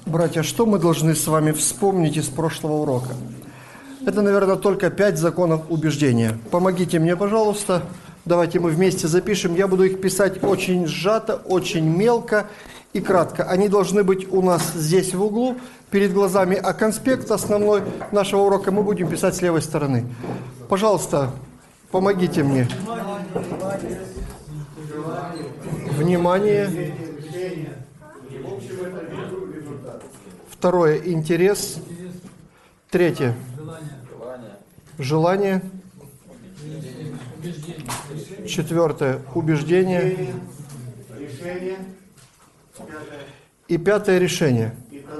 Братья, что мы должны с вами вспомнить из прошлого урока? Это, наверное, только 5 законов убеждения. Помогите мне, пожалуйста. Давайте мы вместе запишем. Я буду их писать очень сжато, очень мелко и кратко. Они должны быть у нас здесь в углу, перед глазами, а конспект основной нашего урока мы будем писать с левой стороны. Пожалуйста, помогите мне. Внимание. Второе – интерес. Третье – желание. Четвертое – убеждение. И пятое – решение.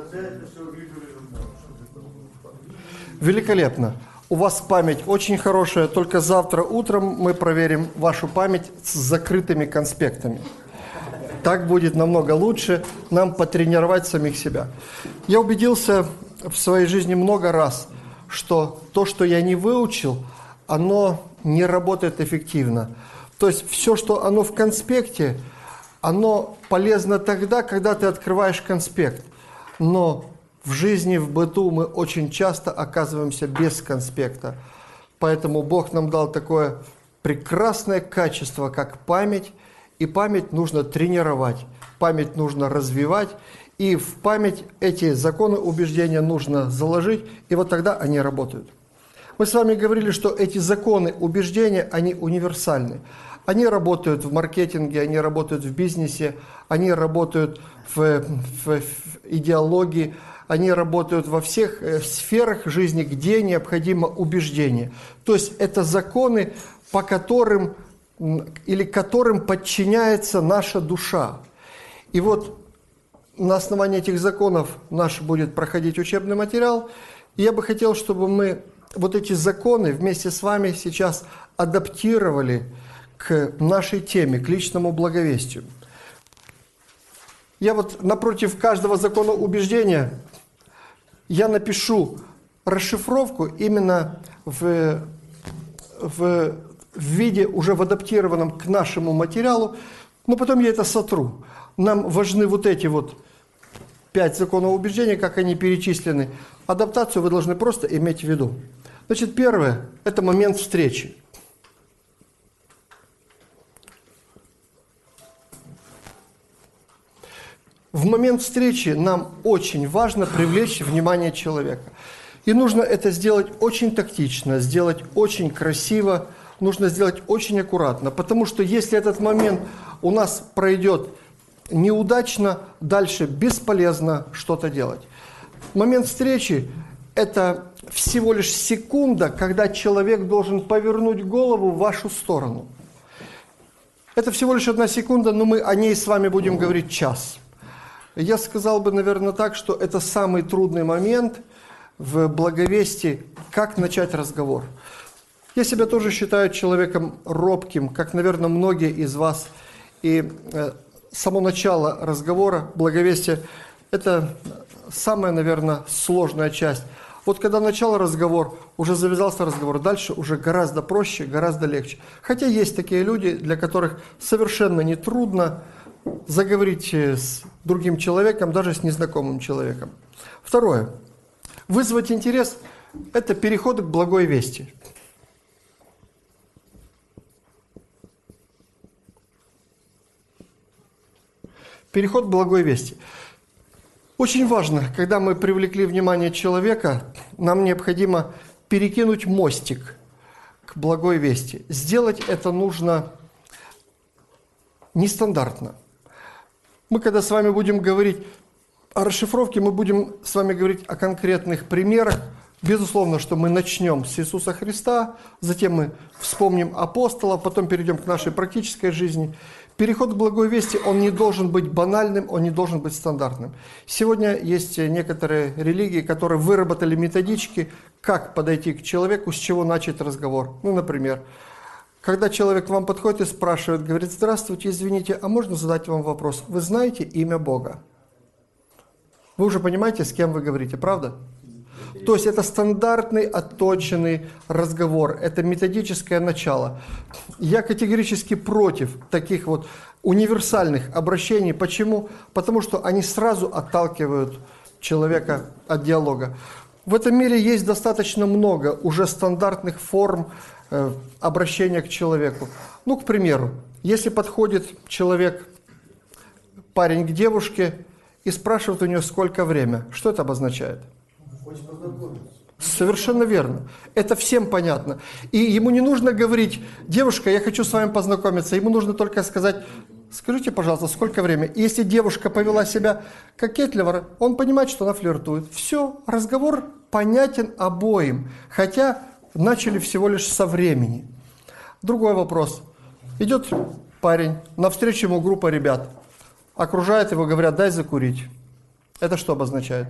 Великолепно. У вас память очень хорошая, только завтра утром мы проверим вашу память с закрытыми конспектами. Так будет намного лучше нам потренировать самих себя. Я убедился в своей жизни много раз, что то, что я не выучил, оно не работает эффективно. То есть все, что оно в конспекте, оно полезно тогда, когда ты открываешь конспект. Но в жизни, в быту мы очень часто оказываемся без конспекта. Поэтому Бог нам дал такое прекрасное качество, как память. И память нужно тренировать, память нужно развивать, и в память эти законы убеждения нужно заложить, и вот тогда они работают. Мы с вами говорили, что эти законы убеждения, они универсальны. Они работают в маркетинге, они работают в бизнесе, они работают в идеологии, они работают во всех сферах жизни, где необходимо убеждение. То есть это законы, по которым или которым подчиняется наша душа. И вот на основании этих законов наш будет проходить учебный материал. И я бы хотел, чтобы мы вот эти законы вместе с вами сейчас адаптировали к нашей теме, к личному благовестию. Я вот напротив каждого закона убеждения я напишу расшифровку именно в виде, уже в адаптированном к нашему материалу, но потом я это сотру. Нам важны вот эти вот 5 законов убеждения, как они перечислены. Адаптацию вы должны просто иметь в виду. Значит, первое – это момент встречи. В момент встречи нам очень важно привлечь внимание человека. И нужно это сделать очень тактично, сделать очень красиво, нужно сделать очень аккуратно, потому что если этот момент у нас пройдет неудачно, дальше бесполезно что-то делать. Момент встречи – это всего лишь секунда, когда человек должен повернуть голову в вашу сторону. Это всего лишь 1 секунда, но мы о ней с вами будем говорить час. Я сказал бы, наверное, так, что это самый трудный момент в благовестии, как начать разговор. Я себя тоже считаю человеком робким, как, наверное, многие из вас. И само начало разговора, благовестия, это самая, наверное, сложная часть. Вот когда начал разговор, уже завязался разговор, дальше уже гораздо проще, гораздо легче. Хотя есть такие люди, для которых совершенно не трудно заговорить с другим человеком, даже с незнакомым человеком. Второе. Вызвать интерес – это переход к благой вести. Переход к благой вести. Очень важно, когда мы привлекли внимание человека, нам необходимо перекинуть мостик к благой вести. Сделать это нужно нестандартно. Мы, когда с вами будем говорить о расшифровке, мы будем с вами говорить о конкретных примерах. Безусловно, что мы начнем с Иисуса Христа, затем мы вспомним апостолов, потом перейдем к нашей практической жизни. Переход к благой вести, он не должен быть банальным, он не должен быть стандартным. Сегодня есть некоторые религии, которые выработали методички, как подойти к человеку, с чего начать разговор. Ну, например, когда человек к вам подходит и спрашивает, говорит: здравствуйте, извините, а можно задать вам вопрос? Вы знаете имя Бога? Вы уже понимаете, с кем вы говорите, правда? То есть это стандартный, отточенный разговор, это методическое начало. Я категорически против таких вот универсальных обращений. Почему? Потому что они сразу отталкивают человека от диалога. В этом мире есть достаточно много уже стандартных форм обращения к человеку. Ну, к примеру, если подходит человек, парень к девушке и спрашивает у нее, сколько время, что это обозначает? Совершенно верно. Это всем понятно. И ему не нужно говорить: девушка, я хочу с вами познакомиться. Ему нужно только сказать: скажите, пожалуйста, сколько время? И если девушка повела себя кокетливо, он понимает, что она флиртует. Все, разговор понятен обоим. Хотя начали всего лишь со времени. Другой вопрос. Идет парень, навстречу ему группа ребят. Окружает его, говорят: дай закурить. Это что обозначает?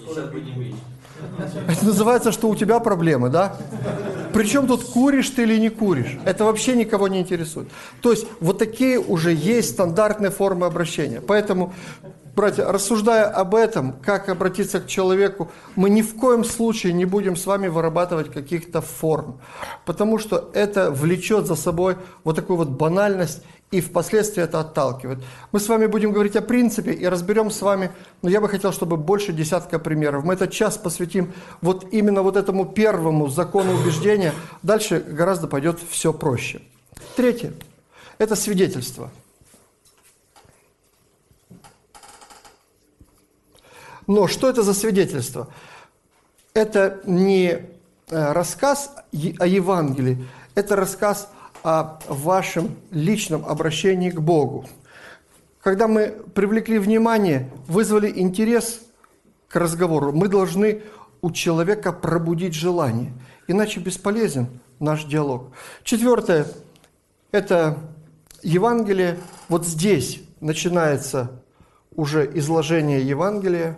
Это называется, что у тебя проблемы, да? Причем тут куришь ты или не куришь? Это вообще никого не интересует. То есть вот такие уже есть стандартные формы обращения. Поэтому, братья, рассуждая об этом, как обратиться к человеку, мы ни в коем случае не будем с вами вырабатывать каких-то форм. Потому что это влечет за собой вот такую вот банальность, и впоследствии это отталкивает. Мы с вами будем говорить о принципе и разберем с вами, но я бы хотел, чтобы больше десятка примеров. Мы этот час посвятим вот именно вот этому первому закону убеждения. Дальше гораздо пойдет все проще. Третье – это свидетельство. Но что это за свидетельство? Это не рассказ о Евангелии, это рассказ о вашем личном обращении к Богу. Когда мы привлекли внимание, вызвали интерес к разговору, мы должны у человека пробудить желание, иначе бесполезен наш диалог. Четвертое – это Евангелие. Вот здесь начинается уже изложение Евангелия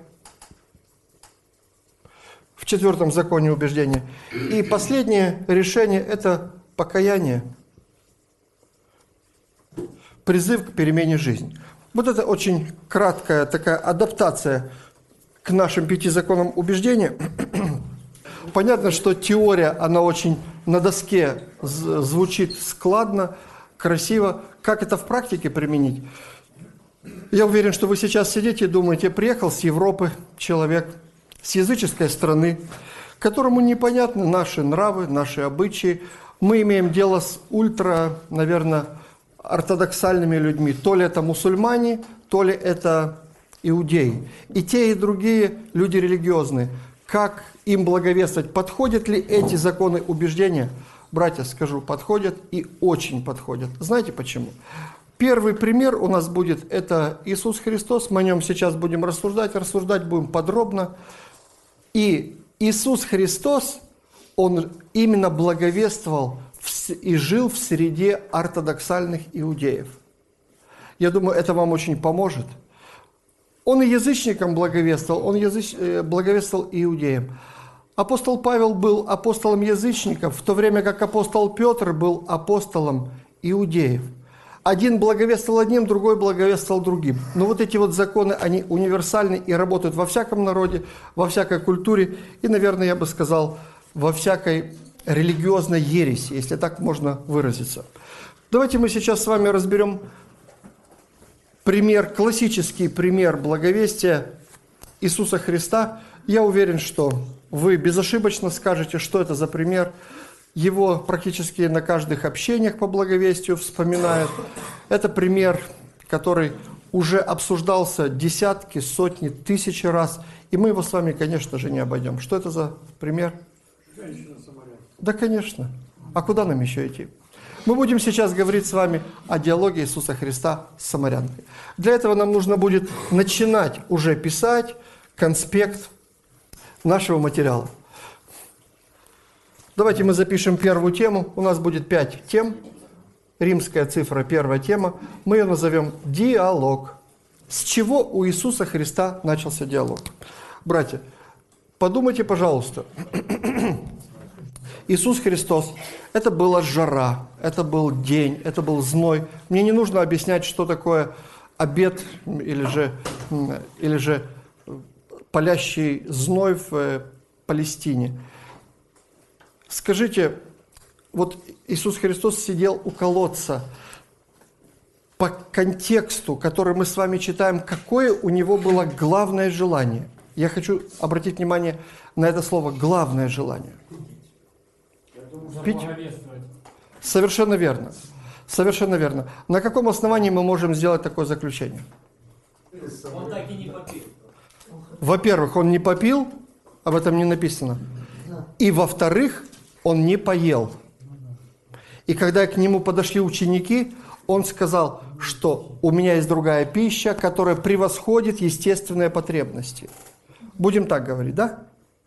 в 4 законе убеждения. И последнее решение – это покаяние. Призыв к перемене жизни. Вот это очень краткая такая адаптация к нашим 5 законам убеждения. Понятно, что теория, она очень на доске звучит складно, красиво. Как это в практике применить? Я уверен, что вы сейчас сидите и думаете: приехал с Европы человек, с языческой страны, которому непонятны наши нравы, наши обычаи. Мы имеем дело с ультра, наверное, ортодоксальными людьми. То ли это мусульмане, то ли это иудеи. И те, и другие люди религиозные. Как им благовествовать? Подходят ли эти законы убеждения? Братья, скажу, подходят и очень подходят. Знаете почему? Первый пример у нас будет, это Иисус Христос. Мы о нем сейчас будем рассуждать будем подробно. И Иисус Христос, Он именно благовествовал и жил в среде ортодоксальных иудеев. Я думаю, это вам очень поможет. Он и язычникам благовествовал, он благовествовал и иудеям. Апостол Павел был апостолом язычников, в то время как апостол Петр был апостолом иудеев. Один благовествовал одним, другой благовествовал другим. Но вот эти вот законы, они универсальны и работают во всяком народе, во всякой культуре и, наверное, я бы сказал, во всякой религиозной ереси, если так можно выразиться. Давайте мы сейчас с вами разберем пример, классический пример благовестия Иисуса Христа. Я уверен, что вы безошибочно скажете, что это за пример. Его практически на каждых общениях по благовестию вспоминают. Это пример, который уже обсуждался десятки, сотни, тысячи раз. И мы его с вами, конечно же, не обойдем. Что это за пример? Да, конечно. А куда нам еще идти? Мы будем сейчас говорить с вами о диалоге Иисуса Христа с самарянкой. Для этого нам нужно будет начинать уже писать конспект нашего материала. Давайте мы запишем первую тему. У нас будет 5 тем. Римская цифра, первая тема. Мы ее назовем «Диалог». С чего у Иисуса Христа начался диалог? Братья, подумайте, пожалуйста. Иисус Христос, это была жара, это был день, это был зной. Мне не нужно объяснять, что такое обед или же палящий зной в Палестине. Скажите, вот Иисус Христос сидел у колодца. По контексту, который мы с вами читаем, какое у него было главное желание? Я хочу обратить внимание на это слово «главное желание». Пить? Совершенно верно. Совершенно верно. На каком основании мы можем сделать такое заключение? Он так и не попил. Во-первых, он не попил, об этом не написано. И во-вторых, он не поел. И когда к нему подошли ученики, он сказал, что у меня есть другая пища, которая превосходит естественные потребности. Будем так говорить, да?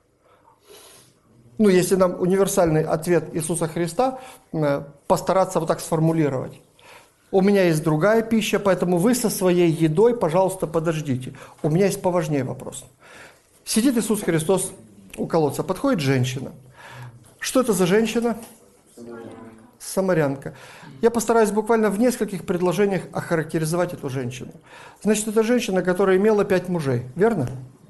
Ну, если нам универсальный ответ Иисуса Христа, постараться вот так сформулировать. У меня есть другая пища, поэтому вы со своей едой, пожалуйста, подождите. У меня есть поважнее вопрос. Сидит Иисус Христос у колодца, подходит женщина. Что это за женщина? Самарянка. Я постараюсь буквально в нескольких предложениях охарактеризовать эту женщину. Значит, это женщина, которая имела 5 мужей, верно?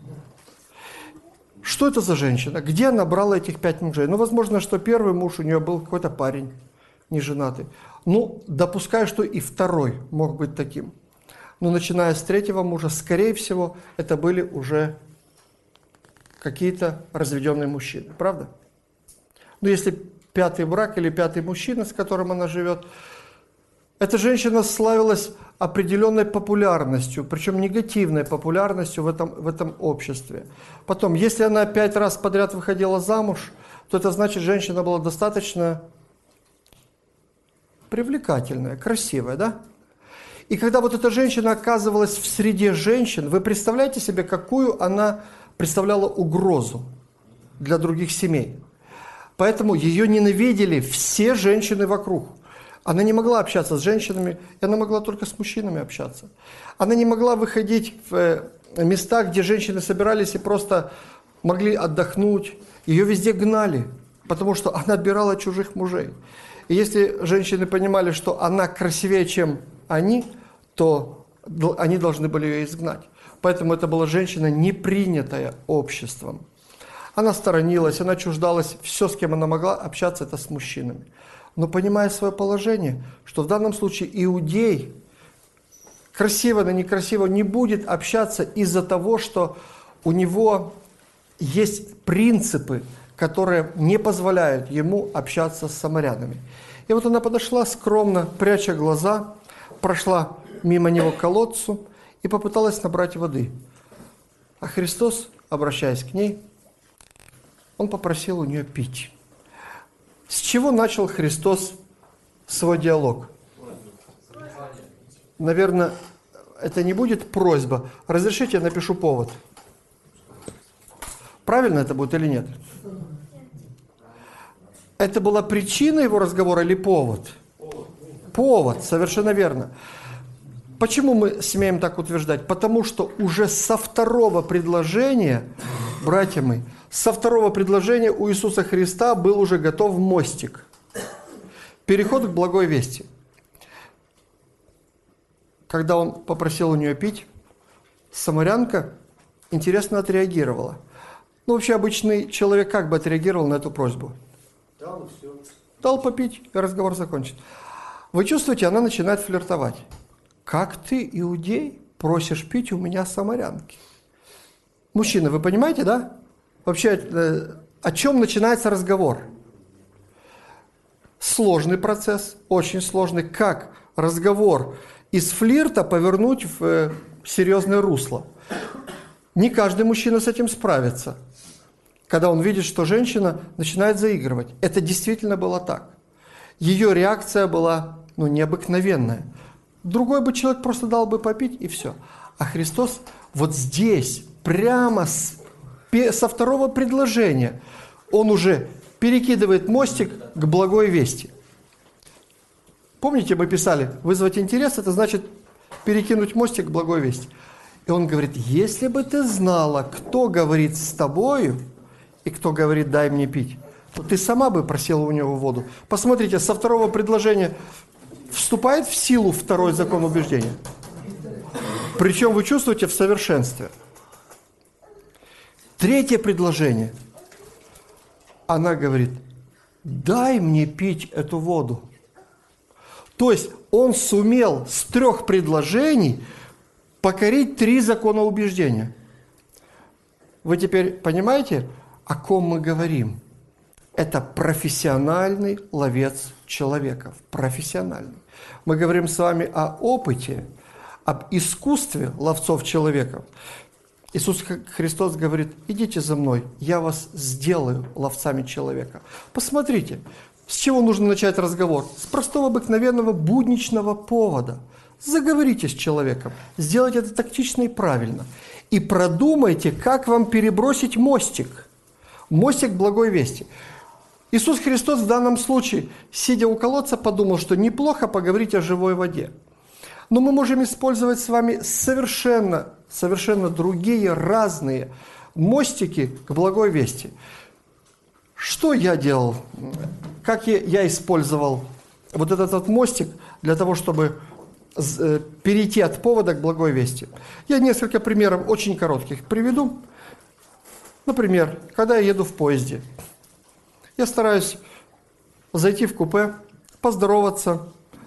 Что это за женщина? Где она брала этих 5 мужей? Ну, возможно, что первый муж у нее был какой-то парень, неженатый. Ну, допускаю, что и второй мог быть таким. Но начиная с 3-го мужа, скорее всего, это были уже какие-то разведенные мужчины. Правда? Ну, если 5-й брак или 5-й мужчина, с которым она живет, эта женщина славилась определенной популярностью, причем негативной популярностью в этом обществе. Потом, если она 5 раз подряд выходила замуж, то это значит, женщина была достаточно привлекательная, красивая, да? И когда вот эта женщина оказывалась в среде женщин, вы представляете себе, какую она представляла угрозу для других семей? Поэтому ее ненавидели все женщины вокруг. Она не могла общаться с женщинами, и она могла только с мужчинами общаться. Она не могла выходить в места, где женщины собирались и просто могли отдохнуть. Ее везде гнали, потому что она отбирала чужих мужей. И если женщины понимали, что она красивее, чем они, то они должны были ее изгнать. Поэтому это была женщина, не принятая обществом. Она сторонилась, она чуждалась, все, с кем она могла общаться, это с мужчинами. Но понимая свое положение, что в данном случае иудей, красиво или некрасиво, не будет общаться из-за того, что у него есть принципы, которые не позволяют ему общаться с самарянами. И вот она подошла скромно, пряча глаза, прошла мимо него к колодцу и попыталась набрать воды. А Христос, обращаясь к ней, он попросил у нее пить. С чего начал Христос свой диалог? Наверное, это не будет просьба. Разрешите, я напишу повод. Правильно это будет или нет? Это была причина его разговора или повод? Повод, совершенно верно. Почему мы смеем так утверждать? Потому что уже со 2-го предложения, братья мои, со 2-го предложения у Иисуса Христа был уже готов мостик. Переход к благой вести. Когда он попросил у нее пить, самарянка интересно отреагировала. Ну, вообще, обычный человек как бы отреагировал на эту просьбу? Дал и все. Дал попить, и разговор закончен. Вы чувствуете, она начинает флиртовать. Как ты, иудей, просишь пить у меня самарянки? Мужчина, вы понимаете, да? Вообще, о чем начинается разговор? Сложный процесс, очень сложный. Как разговор из флирта повернуть в серьезное русло? Не каждый мужчина с этим справится, когда он видит, что женщина начинает заигрывать. Это действительно было так. Ее реакция была, необыкновенная. Другой бы человек просто дал бы попить, и все. А Христос вот здесь, прямо со 2-го предложения, он уже перекидывает мостик к благой вести. Помните, мы писали, вызвать интерес, это значит перекинуть мостик к благой вести. И он говорит, если бы ты знала, кто говорит с тобою, и кто говорит, дай мне пить, то ты сама бы просила у него воду. Посмотрите, со 2-го предложения вступает в силу 2-й закон убеждения. Причем вы чувствуете в совершенстве. 3-е предложение. Она говорит, дай мне пить эту воду. То есть он сумел с 3 предложений покорить 3 закона убеждения. Вы теперь понимаете, о ком мы говорим? Это профессиональный ловец человеков. Профессиональный. Мы говорим с вами о опыте, об искусстве ловцов человеков. Иисус Христос говорит: идите за мной, я вас сделаю ловцами человека. Посмотрите, с чего нужно начать разговор? С простого, обыкновенного, будничного повода. Заговорите с человеком, сделайте это тактично и правильно. И продумайте, как вам перебросить мостик. Мостик благой вести. Иисус Христос в данном случае, сидя у колодца, подумал, что неплохо поговорить о живой воде. Но мы можем использовать с вами совершенно другие, разные мостики к благой вести. Что я делал? Как я использовал вот этот вот мостик для того, чтобы перейти от повода к благой вести? Я несколько примеров очень коротких приведу. Например, когда я еду в поезде, я стараюсь зайти в купе, поздороваться,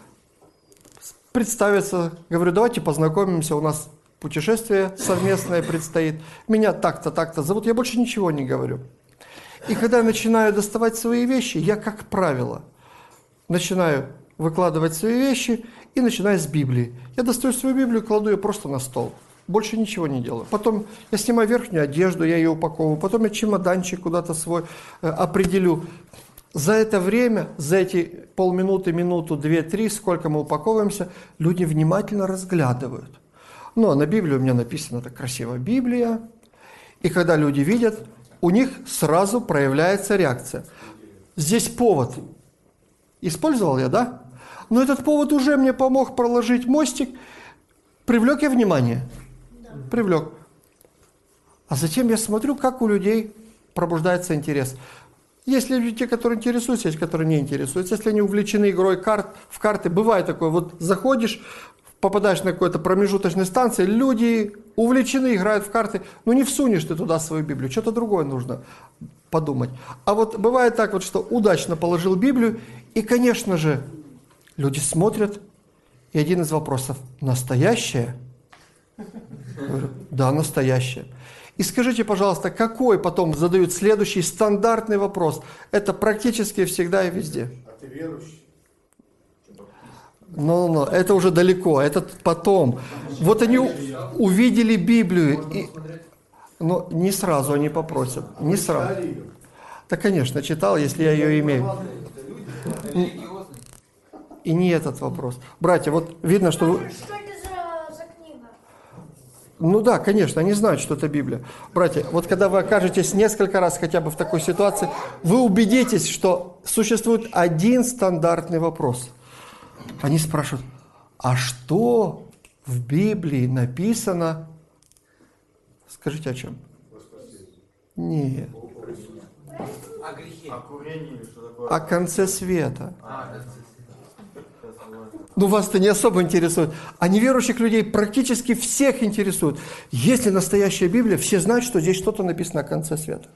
представиться, говорю: давайте познакомимся, у нас путешествие совместное предстоит, меня так-то, так-то зовут, я больше ничего не говорю. И когда я начинаю доставать свои вещи, я, как правило, начинаю выкладывать свои вещи и начинаю с Библии. Я достаю свою Библию, кладу ее просто на стол. Больше ничего не делаю. Потом я снимаю верхнюю одежду, я ее упаковываю. Потом я чемоданчик куда-то свой определю. За это время, за эти полминуты, минуту, 2-3, сколько мы упаковываемся, люди внимательно разглядывают. Ну, а на Библии у меня написано так красиво: Библия. И когда люди видят, у них сразу проявляется реакция. Здесь повод. Использовал я, да? Но этот повод уже мне помог проложить мостик. Привлек я внимание? Привлек. А затем я смотрю, как у людей пробуждается интерес. Есть люди, те, которые интересуются, есть, которые не интересуются. Если они увлечены игрой в карты, бывает такое, вот заходишь, попадаешь на какой-то промежуточной станции, люди увлечены, играют в карты, ну не всунешь ты туда свою Библию, что-то другое нужно подумать. А вот бывает так вот, что удачно положил Библию, и, конечно же, люди смотрят, и один из вопросов: настоящее? Я говорю: да, настоящее. И скажите, пожалуйста, какой потом задают следующий стандартный вопрос? Это практически всегда и везде. А ты верующий? Но это уже далеко, это потом. Вот они увидели Библию, но не сразу они попросят, не сразу. Да, конечно, читал, если я ее имею. И не этот вопрос. Братья, вот видно, что вы... Что это за книга? Ну да, конечно, они знают, что это Библия. Братья, вот когда вы окажетесь несколько раз хотя бы в такой ситуации, вы убедитесь, что существует один стандартный вопрос. Они спрашивают: а что в Библии написано? Скажите, о чем? Нет. О грехе. О курении или что такое? О конце света. Ну, вас-то не особо интересует. А неверующих людей практически всех интересует. Если настоящая Библия, все знают, что здесь что-то написано о конце света.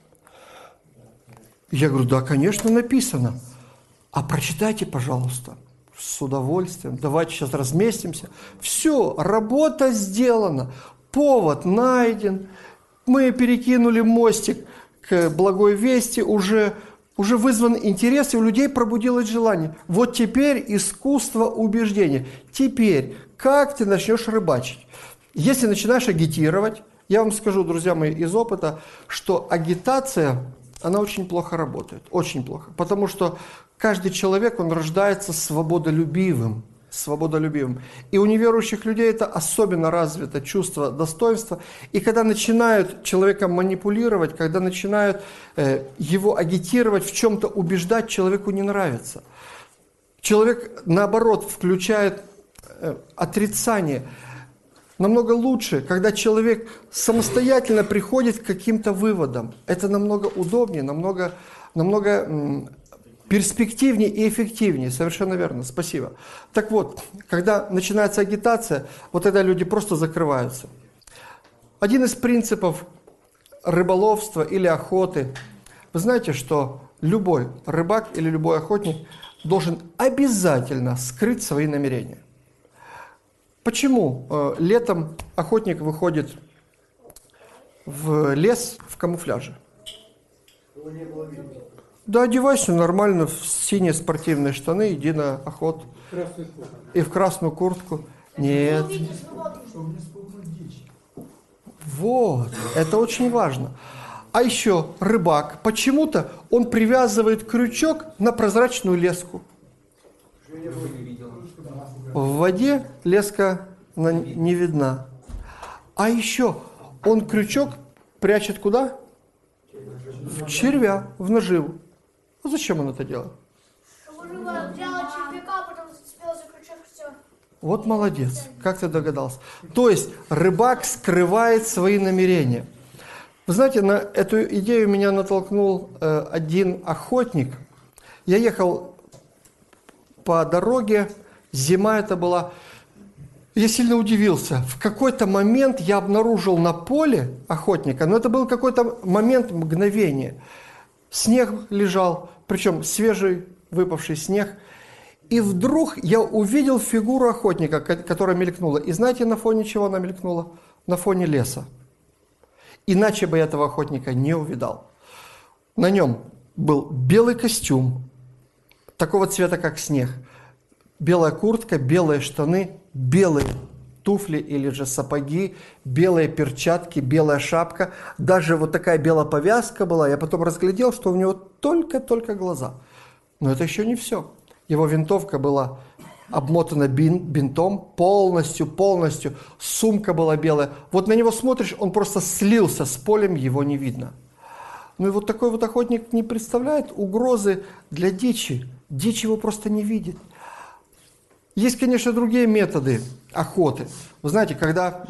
Я говорю: да, конечно, написано. А прочитайте, пожалуйста. С удовольствием. Давайте сейчас разместимся. Все, работа сделана. Повод найден. Мы перекинули мостик к благой вести. Уже вызван интерес, и у людей пробудилось желание. Вот теперь искусство убеждения. Теперь, как ты начнешь рыбачить? Если начинаешь агитировать, я вам скажу, друзья мои, из опыта, что агитация, она очень плохо работает. Очень плохо. Потому что каждый человек, он рождается свободолюбивым. И у неверующих людей это особенно развито чувство достоинства. И когда начинают человеком манипулировать, когда начинают его агитировать, в чем-то убеждать, человеку не нравится. Человек, наоборот, включает отрицание. Намного лучше, когда человек самостоятельно приходит к каким-то выводам. Это намного удобнее, намного перспективнее и эффективнее. Совершенно верно, спасибо. Так вот, когда начинается агитация, вот тогда люди просто закрываются. Один из принципов рыболовства или охоты, вы знаете, что любой рыбак или любой охотник должен обязательно скрыть свои намерения. Почему летом охотник выходит в лес в камуфляже. Да, одевайся нормально в синие спортивные штаны, иди на охоту. И в красную куртку. Нет. Вот, это очень важно. А еще рыбак, почему-то он привязывает крючок на прозрачную леску. В воде леска не видна. А еще он крючок прячет куда? В червя, в наживу. А зачем он это делает? Чтобы рыба взяла червяка, потом зацепила за крючок, все. Вот молодец, как ты догадался. То есть рыбак скрывает свои намерения. Вы знаете, на эту идею меня натолкнул один охотник. Я ехал по дороге, зима это была. Я сильно удивился. В какой-то момент я обнаружил на поле охотника, но это был какой-то момент, мгновение. Снег лежал, причем свежий выпавший снег. И вдруг я увидел фигуру охотника, которая мелькнула. И знаете, на фоне чего она мелькнула? На фоне леса. Иначе бы я этого охотника не увидал. На нем был белый костюм, такого цвета, как снег. Белая куртка, белые штаны, белые туфли или же сапоги, белые перчатки, белая шапка. Даже вот такая белая повязка была. Я потом разглядел, что у него только глаза. Но это еще не все. Его винтовка была обмотана бинтом полностью. Сумка была белая. Вот на него смотришь, он просто слился с полем, его не видно. Ну и вот такой вот охотник не представляет угрозы для дичи. Дичь его просто не видит. Есть, конечно, другие методы охоты. Вы знаете, когда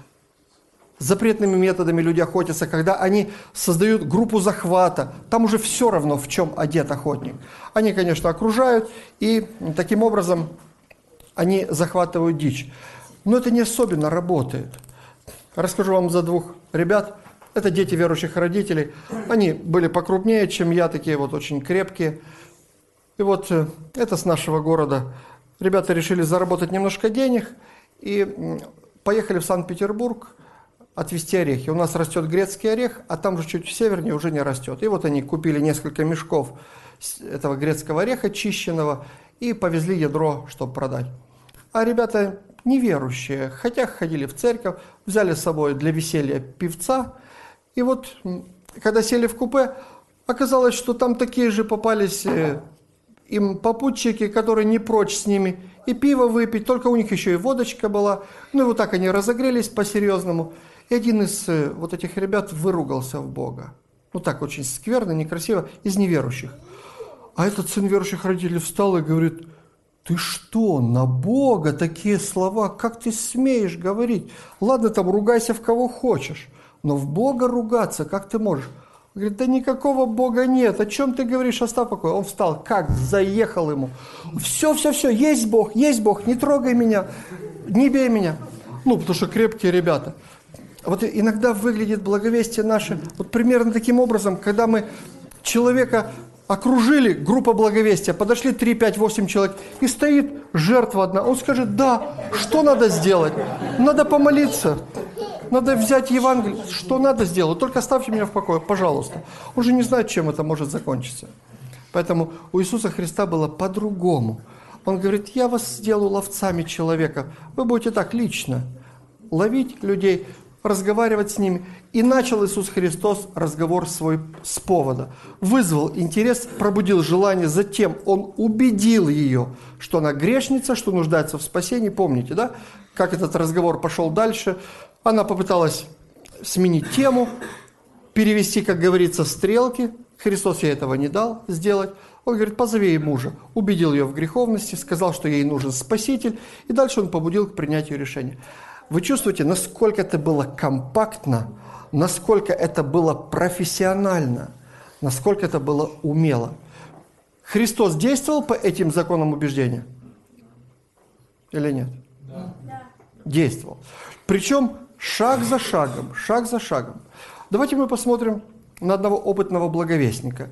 запретными методами люди охотятся, когда они создают группу захвата, там уже все равно, в чем одет охотник. Они, конечно, окружают, и таким образом они захватывают дичь. Но это не особенно работает. Расскажу вам за двух ребят. Это дети верующих родителей. Они были покрупнее, чем я, такие вот очень крепкие. И вот это с нашего города. Ребята решили заработать немножко денег и поехали в Санкт-Петербург отвезти орехи. У нас растет грецкий орех, а там же чуть севернее уже не растет. И вот они купили несколько мешков этого грецкого ореха чищенного и повезли ядро, чтобы продать. А ребята неверующие, хотя ходили в церковь, взяли с собой для веселья певца. И вот, когда сели в купе, оказалось, что там такие же попались им попутчики, которые не прочь с ними и пиво выпить, только у них еще и водочка была. Ну и вот так они разогрелись по-серьезному. И один из вот этих ребят выругался в Бога. Ну так очень скверно, некрасиво, из неверующих. А этот сын верующих родителей встал и говорит: ты что, на Бога такие слова, как ты смеешь говорить? Ладно, там ругайся в кого хочешь, но в Бога ругаться как ты можешь? Он говорит: да никакого Бога нет, о чем ты говоришь, оставь покой. Он встал, как заехал ему. Все, есть Бог, не трогай меня, не бей меня. Ну, потому что крепкие ребята. Вот иногда выглядит благовестие наше вот примерно таким образом, когда мы человека окружили, группа благовестия, подошли 3, 5, 8 человек, и стоит жертва одна. Он скажет: да, что надо сделать? Надо помолиться, надо взять Евангелие. Что надо сделать? Только оставьте меня в покое, пожалуйста. Он же не знает, чем это может закончиться. Поэтому у Иисуса Христа было по-другому. Он говорит: я вас сделаю ловцами человека. Вы будете так лично ловить людей, разговаривать с ними. И начал Иисус Христос разговор свой с повода. Вызвал интерес, пробудил желание, затем Он убедил ее, что она грешница, что нуждается в спасении. Помните, да, как этот разговор пошел дальше? Она попыталась сменить тему, перевести, как говорится, стрелки. Христос ей этого не дал сделать. Он говорит: позови ей мужа. Убедил ее в греховности, сказал, что ей нужен Спаситель. И дальше он побудил к принятию решения. Вы чувствуете, насколько это было компактно, насколько это было профессионально, насколько это было умело. Христос действовал по этим законам убеждения? Или нет? Да. Действовал. Причем шаг за шагом, шаг за шагом. Давайте мы посмотрим на одного опытного благовестника.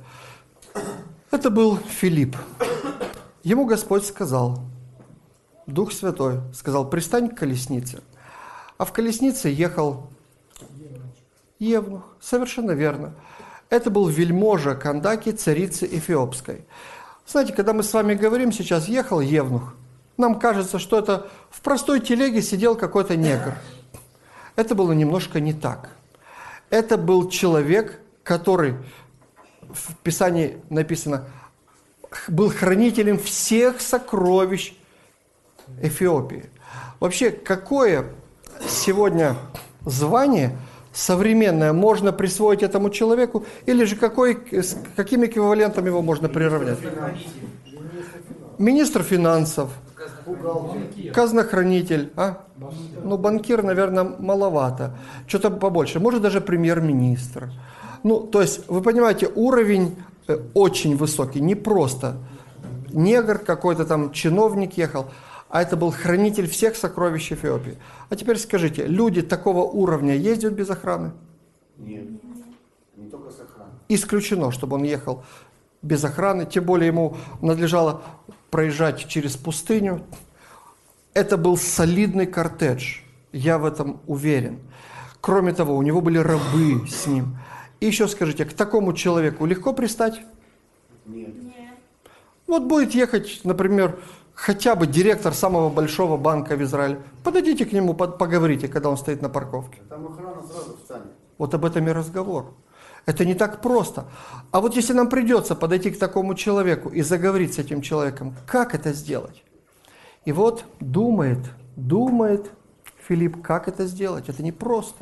Это был Филипп. Ему Господь сказал, Дух Святой сказал: пристань к колеснице. А в колеснице ехал Евнух, совершенно верно. Это был вельможа Кандаки, царицы Эфиопской. Знаете, когда мы с вами говорим, сейчас ехал Евнух, нам кажется, что это в простой телеге сидел какой-то негр. Это было немножко не так. Это был человек, который, в Писании написано, был хранителем всех сокровищ Эфиопии. Вообще, какое сегодня звание современное можно присвоить этому человеку, или же каким эквивалентом его можно приравнять? Министр финансов, казнохранитель, ну, банкир, наверное, маловато, что-то побольше, может, даже премьер-министр. Ну, то есть, вы понимаете, уровень очень высокий, не просто негр какой-то там, чиновник ехал, а это был хранитель всех сокровищ Эфиопии. А теперь скажите, люди такого уровня ездят без охраны? Нет, не только с охраной. Исключено, чтобы он ехал без охраны, тем более ему надлежало проезжать через пустыню. Это был солидный кортедж, я в этом уверен. Кроме того, у него были рабы с ним. И еще скажите, к такому человеку легко пристать? Нет. Вот будет ехать, например, хотя бы директор самого большого банка в Израиле. Подойдите к нему, поговорите, когда он стоит на парковке. Там охрана сразу встанет. Вот об этом и разговор. Это не так просто. А вот если нам придется подойти к такому человеку и заговорить с этим человеком, как это сделать? И вот думает Филипп, как это сделать. Это непросто.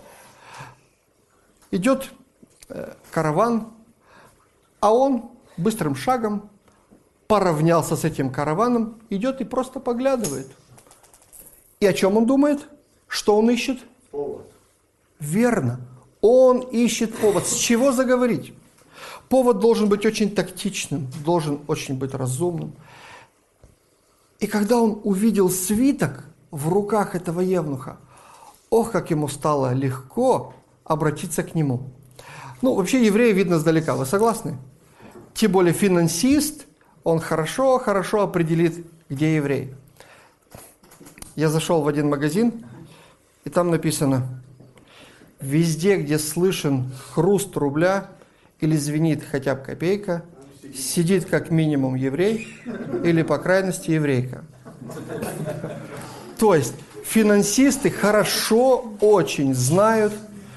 Идет караван, а он быстрым шагом поравнялся с этим караваном, идет и просто поглядывает. И о чем он думает? Что он ищет? Повод. Верно. Он ищет повод. С чего заговорить? Повод должен быть очень тактичным, должен очень быть разумным. И когда он увидел свиток в руках этого евнуха, ох, как ему стало легко обратиться к нему. Ну, вообще еврея видно сдалека, вы согласны? Тем более финансист, он хорошо определит, где еврей. Я зашел в один магазин, и там написано: везде, где слышен хруст рубля или звенит хотя бы копейка, сидит как минимум еврей или, по крайности, еврейка. То есть финансисты хорошо очень знают,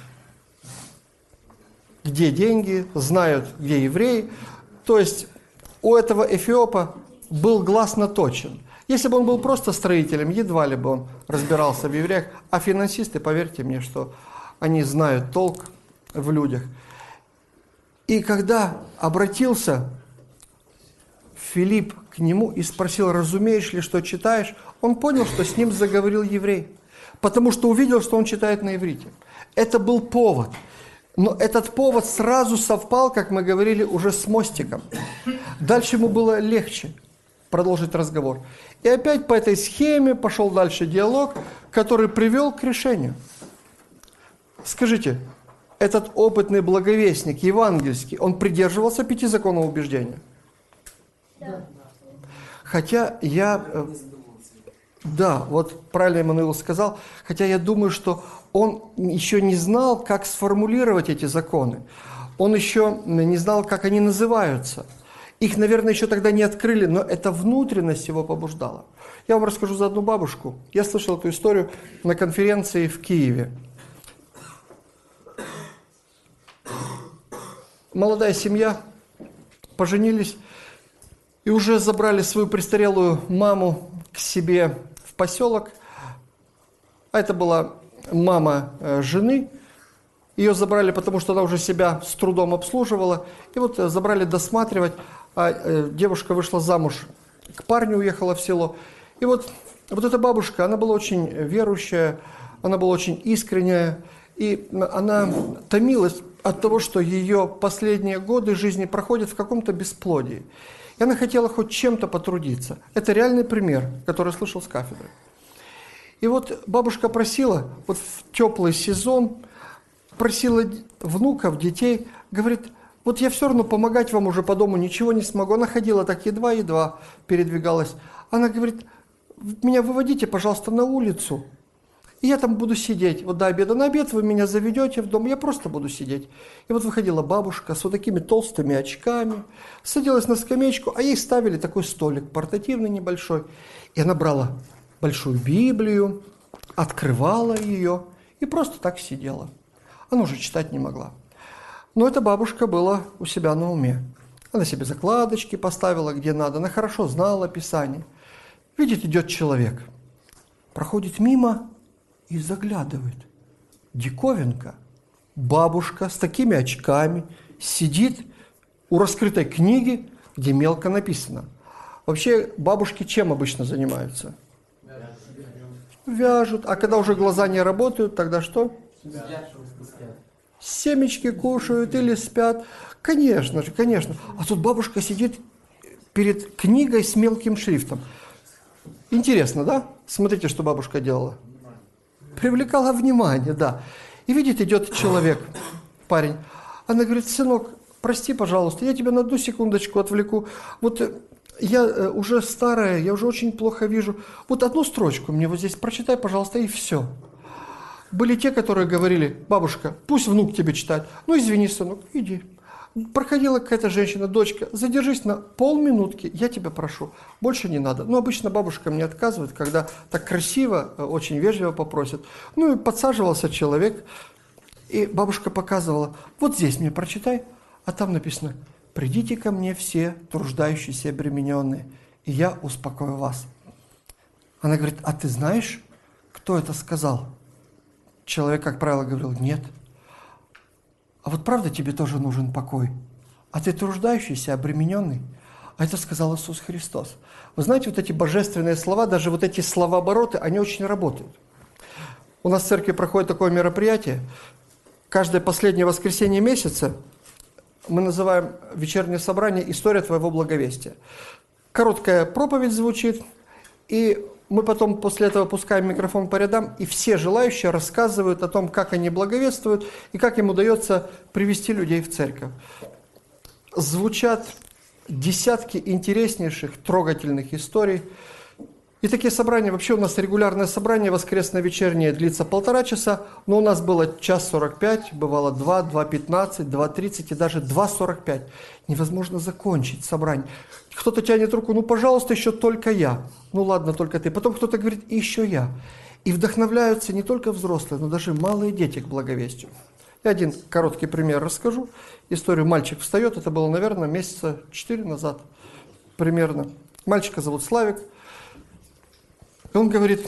где деньги, знают, где евреи. То есть у этого эфиопа был глаз наточен. Если бы он был просто строителем, едва ли бы он разбирался в евреях. А финансисты, поверьте мне, что они знают толк в людях. И когда обратился Филипп к нему и спросил: разумеешь ли, что читаешь, он понял, что с ним заговорил еврей, потому что увидел, что он читает на иврите. Это был повод. Но этот повод сразу совпал, как мы говорили, уже с мостиком. Дальше ему было легче продолжить разговор. И опять по этой схеме пошел дальше диалог, который привел к решению. Скажите, этот опытный благовестник, евангельский, он придерживался 5 законов убеждения? Да. Хотя да, вот правильно Эммануил сказал, хотя я думаю, что он еще не знал, как сформулировать эти законы. Он еще не знал, как они называются. Их, наверное, еще тогда не открыли, но эта внутренность его побуждала. Я вам расскажу за одну бабушку. Я слышал эту историю на конференции в Киеве. Молодая семья, поженились и уже забрали свою престарелую маму к себе в поселок. А это была мама жены. Ее забрали, потому что она уже себя с трудом обслуживала. И вот забрали досматривать. А девушка вышла замуж, к парню уехала в село. И вот эта бабушка, она была очень верующая, она была очень искренняя. И она томилась от того, что ее последние годы жизни проходят в каком-то бесплодии. И она хотела хоть чем-то потрудиться. Это реальный пример, который я слышал с кафедры. И вот бабушка просила, вот в теплый сезон, просила внуков, детей, говорит: вот я все равно помогать вам уже по дому ничего не смогу. Она ходила так едва-едва, передвигалась. Она говорит: меня выводите, пожалуйста, на улицу. И я там буду сидеть. Вот до обеда. На обед вы меня заведете в дом, я просто буду сидеть. И вот выходила бабушка с вот такими толстыми очками, садилась на скамеечку, а ей ставили такой столик, портативный небольшой. И она брала большую Библию, открывала ее и просто так сидела. Она уже читать не могла. Но эта бабушка была у себя на уме. Она себе закладочки поставила, где надо. Она хорошо знала Писание. Видит, идет человек. Проходит мимо и заглядывает. Диковинка. Бабушка с такими очками сидит у раскрытой книги, где мелко написано. Вообще бабушки чем обычно занимаются? Вяжут. А когда уже глаза не работают, тогда что? Семечки кушают или спят. Конечно же, конечно. А тут бабушка сидит перед книгой с мелким шрифтом. Интересно, да? Смотрите, что бабушка делала. Привлекала внимание, да. И видит, идет человек, парень. Она говорит: сынок, прости, пожалуйста, я тебя на одну секундочку отвлеку. Вот я уже старая, я уже очень плохо вижу. Вот одну строчку мне вот здесь прочитай, пожалуйста, и все. Были те, которые говорили: бабушка, пусть внук тебе читает. Ну, извини, сынок, иди. Проходила какая-то женщина: дочка, задержись на полминутки, я тебя прошу, больше не надо. Ну, обычно бабушка мне отказывает, когда так красиво, очень вежливо попросит. Ну, и подсаживался человек, и бабушка показывала: вот здесь мне прочитай, а там написано: придите ко мне все труждающиеся и обремененные, и я успокою вас. Она говорит: а ты знаешь, кто это сказал? Человек, как правило, говорил: нет. А вот правда тебе тоже нужен покой? А ты труждающийся, обремененный? А это сказал Иисус Христос. Вы знаете, вот эти божественные слова, даже вот эти словообороты, они очень работают. У нас в церкви проходит такое мероприятие. Каждое последнее воскресенье месяца мы называем вечернее собрание «История твоего благовестия». Короткая проповедь звучит, и мы потом после этого пускаем микрофон по рядам, и все желающие рассказывают о том, как они благовествуют и как им удается привести людей в церковь. Звучат десятки интереснейших, трогательных историй. И такие собрания, вообще у нас регулярное собрание воскресно-вечернее длится 1,5 часа, но у нас было 1:45, бывало 2, 2:15, 2:30 и даже 2:45. Невозможно закончить собрание. Кто-то тянет руку: ну, пожалуйста, еще только я. Ну, ладно, только ты. Потом кто-то говорит: и еще я. И вдохновляются не только взрослые, но даже малые дети к благовестию. Я один короткий пример расскажу. Историю: мальчик встает, это было, наверное, месяца 4 назад примерно. Мальчика зовут Славик. И он говорит: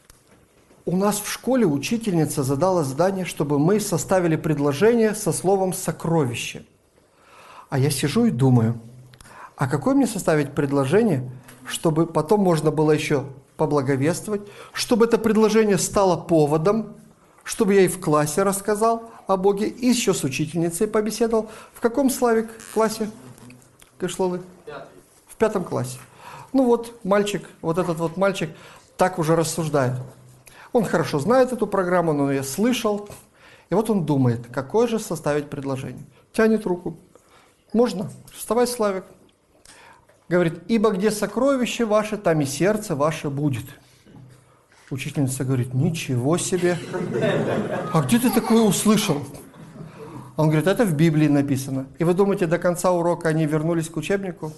у нас в школе учительница задала задание, чтобы мы составили предложение со словом «сокровище». А я сижу и думаю: а какое мне составить предложение, чтобы потом можно было еще поблаговествовать, чтобы это предложение стало поводом, чтобы я и в классе рассказал о Боге, и еще с учительницей побеседовал. В каком, Славик, классе? Кышловы? В 5 классе. Ну вот, мальчик, вот этот вот мальчик так уже рассуждает. Он хорошо знает эту программу, но я слышал. И вот он думает, какое же составить предложение. Тянет руку. Можно? Вставай, Славик. Говорит: ибо где сокровище ваше, там и сердце ваше будет. Учительница говорит: ничего себе. А где ты такое услышал? Он говорит: это в Библии написано. И вы думаете, до конца урока они вернулись к учебнику?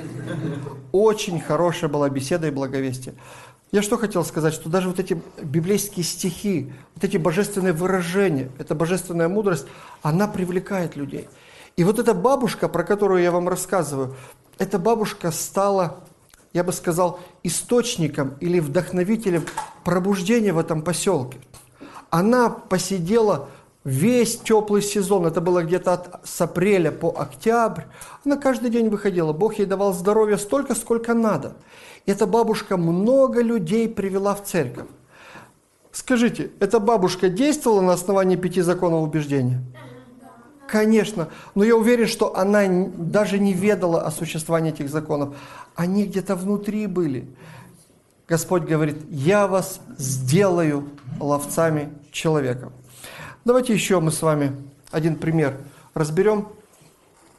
Очень хорошая была беседа и благовестие. Я что хотел сказать, что даже вот эти библейские стихи, вот эти божественные выражения, эта божественная мудрость, она привлекает людей. И вот эта бабушка, про которую я вам рассказываю, эта бабушка стала, я бы сказал, источником или вдохновителем пробуждения в этом поселке. Она посидела весь теплый сезон, это было где-то с апреля по октябрь, она каждый день выходила, Бог ей давал здоровья столько, сколько надо. И эта бабушка много людей привела в церковь. Скажите, эта бабушка действовала на основании 5 законов убеждения? Конечно, но я уверен, что она даже не ведала о существовании этих законов. Они где-то внутри были. Господь говорит: я вас сделаю ловцами человека. Давайте еще мы с вами один пример разберем.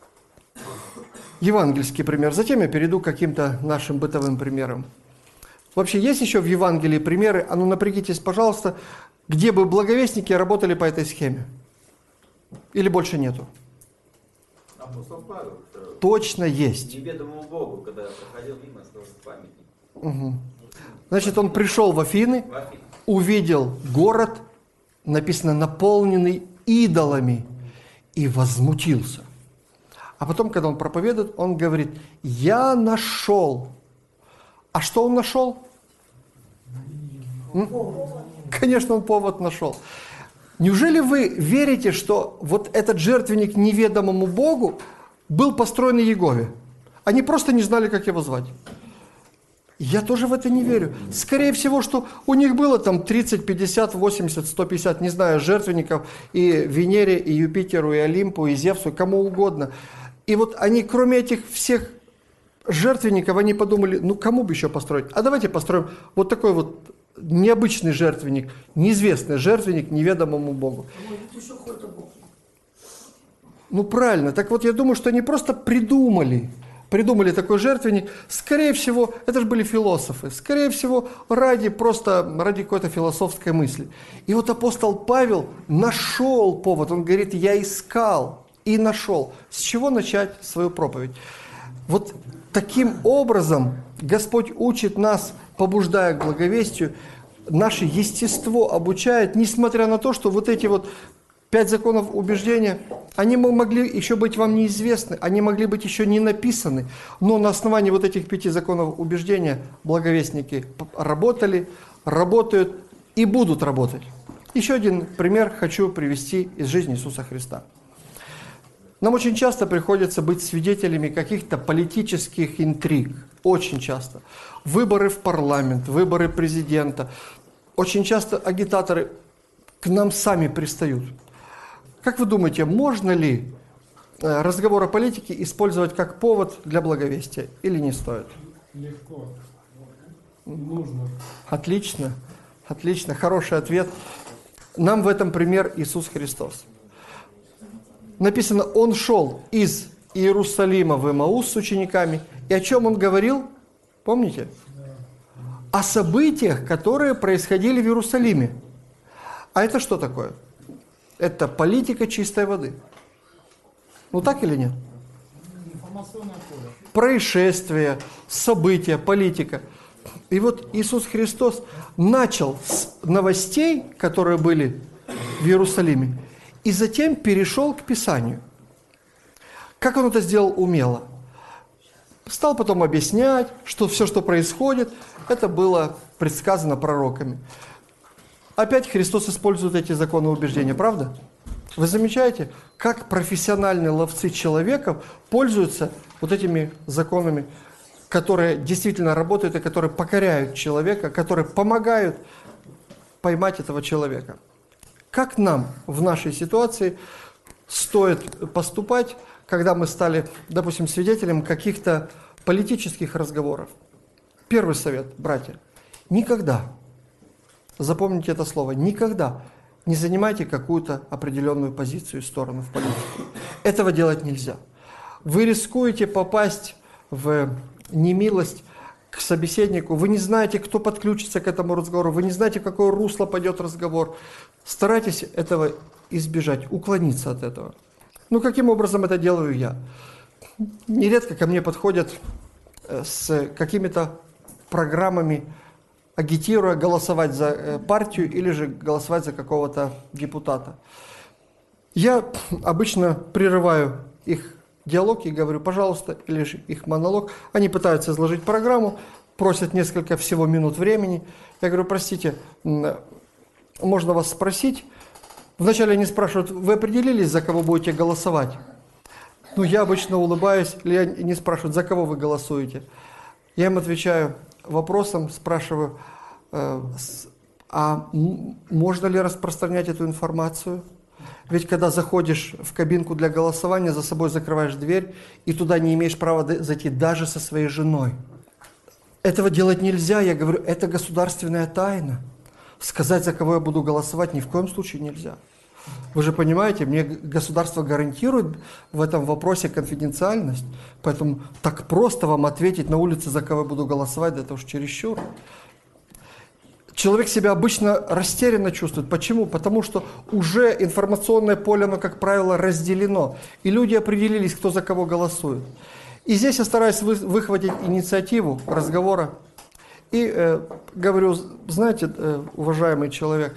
Евангельский пример. Затем я перейду к каким-то нашим бытовым примерам. Вообще есть еще в Евангелии примеры, а ну напрягитесь, пожалуйста, где бы благовестники работали по этой схеме? Или больше нету? Апостол Павел. Точно есть. Неведомому Богу, когда проходил мимо, остался памятник. Угу. Значит, он пришел в Афины, В Афинах. увидел город, написано, наполненный идолами, и возмутился. А потом, когда он проповедует, он говорит, я нашел. А что он нашел? Конечно, он повод нашел. Неужели вы верите, что вот этот жертвенник неведомому Богу был построен на Иегове? Они просто не знали, как его звать. Я тоже в это не верю. Скорее всего, что у них было там 30, 50, 80, 150, не знаю, жертвенников и Венере, и Юпитеру, и Олимпу, и Зевсу, и кому угодно. И вот они, кроме этих всех жертвенников, они подумали, ну кому бы еще построить? А давайте построим вот такой вот необычный жертвенник, неизвестный жертвенник неведомому Богу. Ну правильно, так вот я думаю, что они просто придумали такой жертвенник. Скорее всего, это же были философы, скорее всего, ради какой-то философской мысли. И вот апостол Павел нашел повод, он говорит, я искал и нашел. С чего начать свою проповедь? Вот таким образом Господь учит нас, побуждая к благовестию, наше естество обучает, несмотря на то, что вот эти вот 5 законов убеждения, они могли еще быть вам неизвестны, они могли быть еще не написаны, но на основании вот этих 5 законов убеждения благовестники работали, работают и будут работать. Еще один пример хочу привести из жизни Иисуса Христа. Нам очень часто приходится быть свидетелями каких-то политических интриг. Очень часто. Выборы в парламент, выборы президента. Очень часто агитаторы к нам сами пристают. Как вы думаете, можно ли разговор о политике использовать как повод для благовестия или не стоит? Легко. Нужно. Отлично, отлично, хороший ответ. Нам в этом пример Иисус Христос. Написано, Он шел из Иерусалима в Эмаус с учениками. И о чем Он говорил? Помните? О событиях, которые происходили в Иерусалиме. А это что такое? Это политика чистой воды. Ну так или нет? Информационное поле. Происшествия, события, политика. И вот Иисус Христос начал с новостей, которые были в Иерусалиме, и затем перешел к Писанию. Как он это сделал умело? Стал потом объяснять, что все, что происходит, это было предсказано пророками. Опять Христос использует эти законы убеждения, правда? Вы замечаете, как профессиональные ловцы человеков пользуются вот этими законами, которые действительно работают и которые покоряют человека, которые помогают поймать этого человека. Как нам в нашей ситуации стоит поступать, когда мы стали, допустим, свидетелем каких-то политических разговоров? Первый совет, братья, никогда, запомните это слово, никогда не занимайте какую-то определенную позицию и сторону в политике. Этого делать нельзя. Вы рискуете попасть в немилость к собеседнику, вы не знаете, кто подключится к этому разговору, вы не знаете, в какое русло пойдет разговор. Старайтесь этого избежать, уклониться от этого. Ну, каким образом это делаю я? Нередко ко мне подходят с какими-то программами, агитируя голосовать за партию или же голосовать за какого-то депутата. Я обычно прерываю их диалог и говорю, пожалуйста, или же их монолог. Они пытаются изложить программу, просят несколько всего минут времени. Я говорю, простите, можно вас спросить? Вначале они спрашивают, вы определились, за кого будете голосовать? Ну, я обычно улыбаюсь, или они спрашивают, за кого вы голосуете? Я им отвечаю вопросом, спрашиваю, а можно ли распространять эту информацию? Ведь когда заходишь в кабинку для голосования, за собой закрываешь дверь, и туда не имеешь права зайти даже со своей женой. Этого делать нельзя, я говорю, это государственная тайна. Сказать, за кого я буду голосовать, ни в коем случае нельзя. Вы же понимаете, мне государство гарантирует в этом вопросе конфиденциальность, поэтому так просто вам ответить на улице, за кого я буду голосовать, да это уж чересчур. Человек себя обычно растерянно чувствует. Почему? Потому что уже информационное поле, оно, как правило, разделено. И люди определились, кто за кого голосует. И здесь я стараюсь выхватить инициативу разговора. И говорю, знаете, уважаемый человек,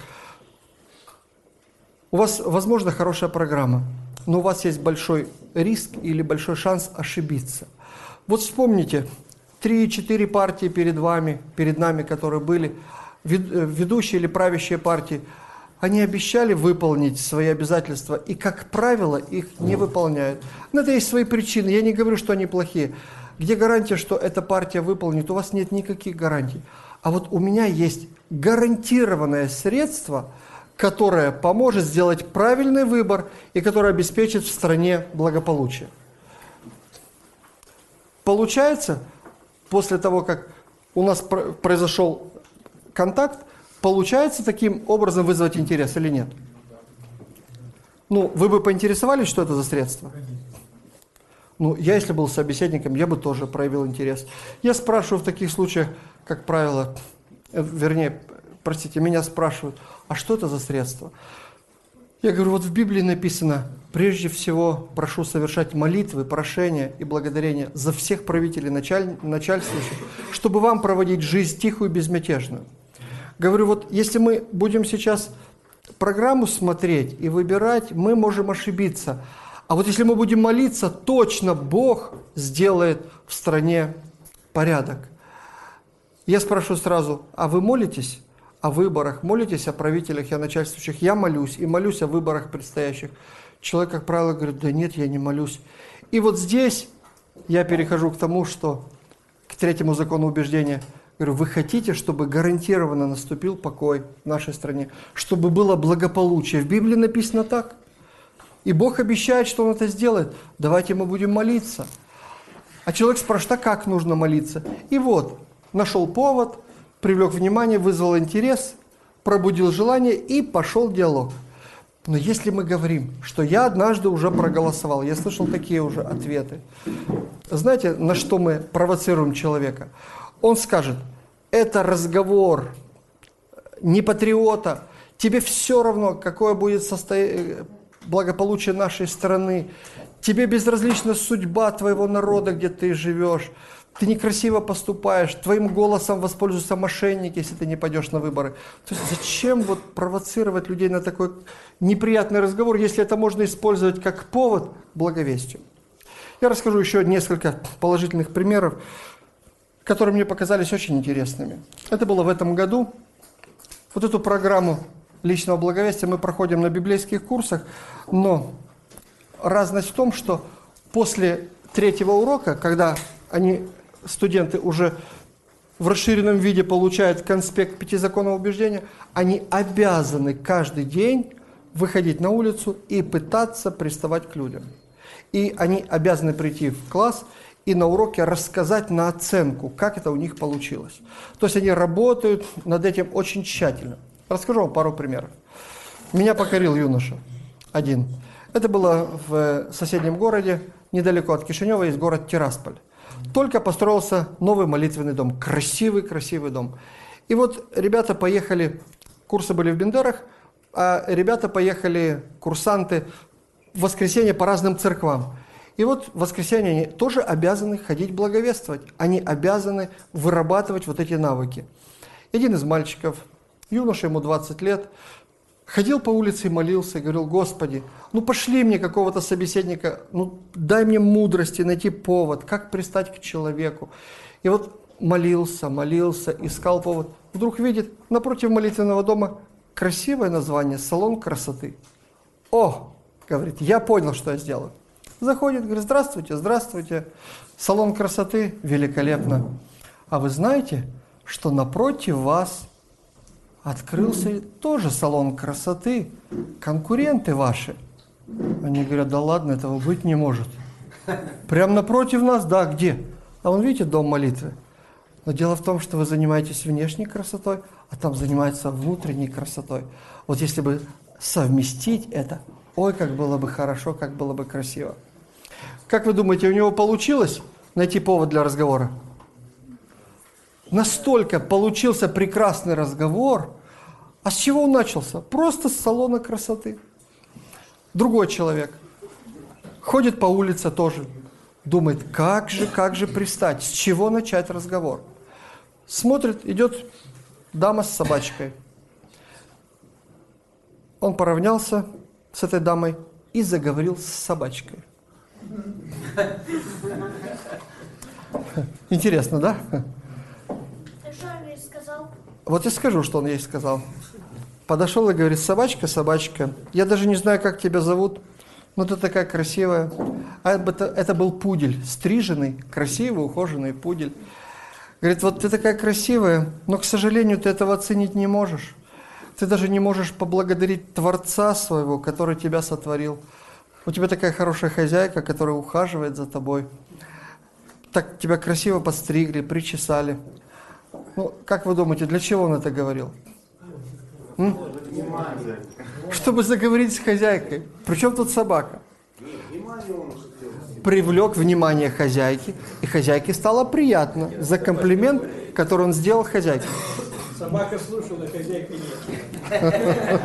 у вас, возможно, хорошая программа, но у вас есть большой риск или большой шанс ошибиться. Вот вспомните, 3-4 партии перед вами, перед нами, которые были, ведущие или правящие партии, они обещали выполнить свои обязательства, и, как правило, их не выполняют. На это есть свои причины, я не говорю, что они плохие. Где гарантия, что эта партия выполнит? У вас нет никаких гарантий. А вот у меня есть гарантированное средство, которое поможет сделать правильный выбор и которое обеспечит в стране благополучие. Получается, после того, как у нас произошел контакт, получается таким образом вызвать интерес или нет? Ну, вы бы поинтересовались, что это за средство? Ну, я, если был собеседником, я бы тоже проявил интерес. Я спрашиваю в таких случаях, как правило, меня спрашивают, а что это за средство? Я говорю, вот в Библии написано, прежде всего прошу совершать молитвы, прошения и благодарения за всех правителей, начальствующих, чтобы вам проводить жизнь тихую и безмятежную. Говорю, вот если мы будем сейчас программу смотреть и выбирать, мы можем ошибиться. А вот если мы будем молиться, точно Бог сделает в стране порядок. Я спрашиваю сразу, а вы молитесь о выборах, молитесь о правителях и о начальствующих? Я молюсь, и молюсь о выборах предстоящих. Человек, как правило, говорит, да нет, я не молюсь. И вот здесь я перехожу к тому, что к третьему закону убеждения. Говорю, вы хотите, чтобы гарантированно наступил покой в нашей стране, чтобы было благополучие? В Библии написано так. И Бог обещает, что Он это сделает. Давайте мы будем молиться. А человек спрашивает, а как нужно молиться? И вот, нашел повод, привлек внимание, вызвал интерес, пробудил желание и пошел диалог. Но если мы говорим, что я однажды уже проголосовал, я слышал такие уже ответы. Знаете, на что мы провоцируем человека? Он скажет, это разговор не патриота, тебе все равно, какое будет благополучие нашей страны, тебе безразлична судьба твоего народа, где ты живешь, ты некрасиво поступаешь, твоим голосом воспользуются мошенники, если ты не пойдешь на выборы. То есть зачем вот провоцировать людей на такой неприятный разговор, если это можно использовать как повод к благовестию? Я расскажу еще несколько положительных примеров, которые мне показались очень интересными. Это было в этом году. Вот эту программу личного благовестия мы проходим на библейских курсах, но разность в том, что после третьего урока, когда студенты уже в расширенном виде получают конспект 5 законов убеждения, они обязаны каждый день выходить на улицу и пытаться приставать к людям. И они обязаны прийти в класс и на уроке рассказать на оценку, как это у них получилось. То есть они работают над этим очень тщательно. Расскажу вам пару примеров. Меня покорил юноша один. Это было в соседнем городе, недалеко от Кишинева, есть город Тирасполь. Только построился новый молитвенный дом, красивый дом. И вот ребята поехали, курсы были в Бендерах, а ребята поехали, курсанты, в воскресенье по разным церквам. И вот в воскресенье они тоже обязаны ходить благовествовать. Они обязаны вырабатывать вот эти навыки. Один из мальчиков, юноша, ему 20 лет, ходил по улице и молился, и говорил, Господи, ну пошли мне какого-то собеседника, ну дай мне мудрости, найти повод, как пристать к человеку. И вот молился, искал повод. Вдруг видит, напротив молитвенного дома красивое название «Салон красоты». О, говорит, я понял, что я сделаю. Заходит, говорит, здравствуйте, салон красоты, великолепно. А вы знаете, что напротив вас открылся тоже салон красоты, конкуренты ваши. Они говорят, да ладно, этого быть не может. Прямо напротив нас, да, где? А вон, видите, дом молитвы. Но дело в том, что вы занимаетесь внешней красотой, а там занимаются внутренней красотой. Вот если бы совместить это. Ой, как было бы хорошо, как было бы красиво. Как вы думаете, у него получилось найти повод для разговора? Настолько получился прекрасный разговор. А с чего он начался? Просто с салона красоты. Другой человек ходит по улице тоже, думает, как же пристать, с чего начать разговор. Смотрит, идет дама с собачкой. Он поравнялся с этой дамой и заговорил с собачкой. Интересно, да? Ты что мне сказал? Вот я скажу, что он ей сказал. Подошел и говорит, собачка, собачка, я даже не знаю, как тебя зовут, но ты такая красивая. А это был пудель, стриженный, красивый, ухоженный пудель. Говорит, вот ты такая красивая, но, к сожалению, ты этого оценить не можешь. Ты даже не можешь поблагодарить Творца своего, который тебя сотворил. У тебя такая хорошая хозяйка, которая ухаживает за тобой. Так тебя красиво подстригли, причесали. Ну, как вы думаете, для чего он это говорил? Чтобы заговорить с хозяйкой. Причем тут собака? Привлек внимание хозяйки, и хозяйке стало приятно за комплимент, который он сделал хозяйке. Собака слушала, хозяйка нет.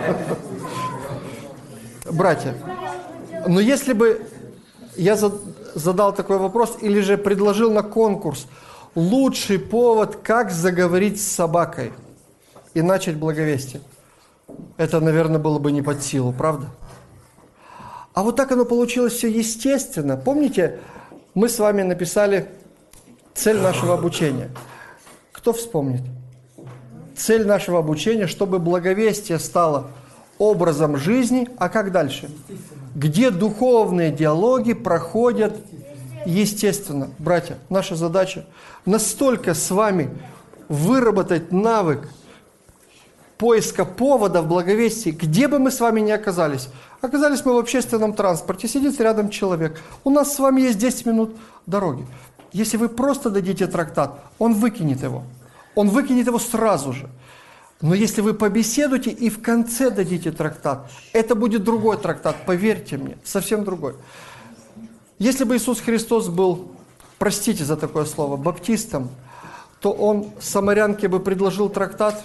Братья, но если бы я задал такой вопрос или же предложил на конкурс лучший повод, как заговорить с собакой и начать благовестие, это, наверное, было бы не под силу, правда? А вот так оно получилось все естественно. Помните, мы с вами написали цель нашего обучения. Кто вспомнит? Цель нашего обучения, чтобы благовестие стало образом жизни, а как дальше? Где духовные диалоги проходят естественно. Братья, наша задача настолько с вами выработать навык поиска повода в благовестии, где бы мы с вами ни оказались. Оказались мы в общественном транспорте, сидит рядом человек. У нас с вами есть 10 минут дороги. Если вы просто дадите трактат, он выкинет его. Он выкинет его сразу же. Но если вы побеседуете и в конце дадите трактат, это будет другой трактат, поверьте мне, совсем другой. Если бы Иисус Христос был, простите за такое слово, баптистом, то он самарянке бы предложил трактат,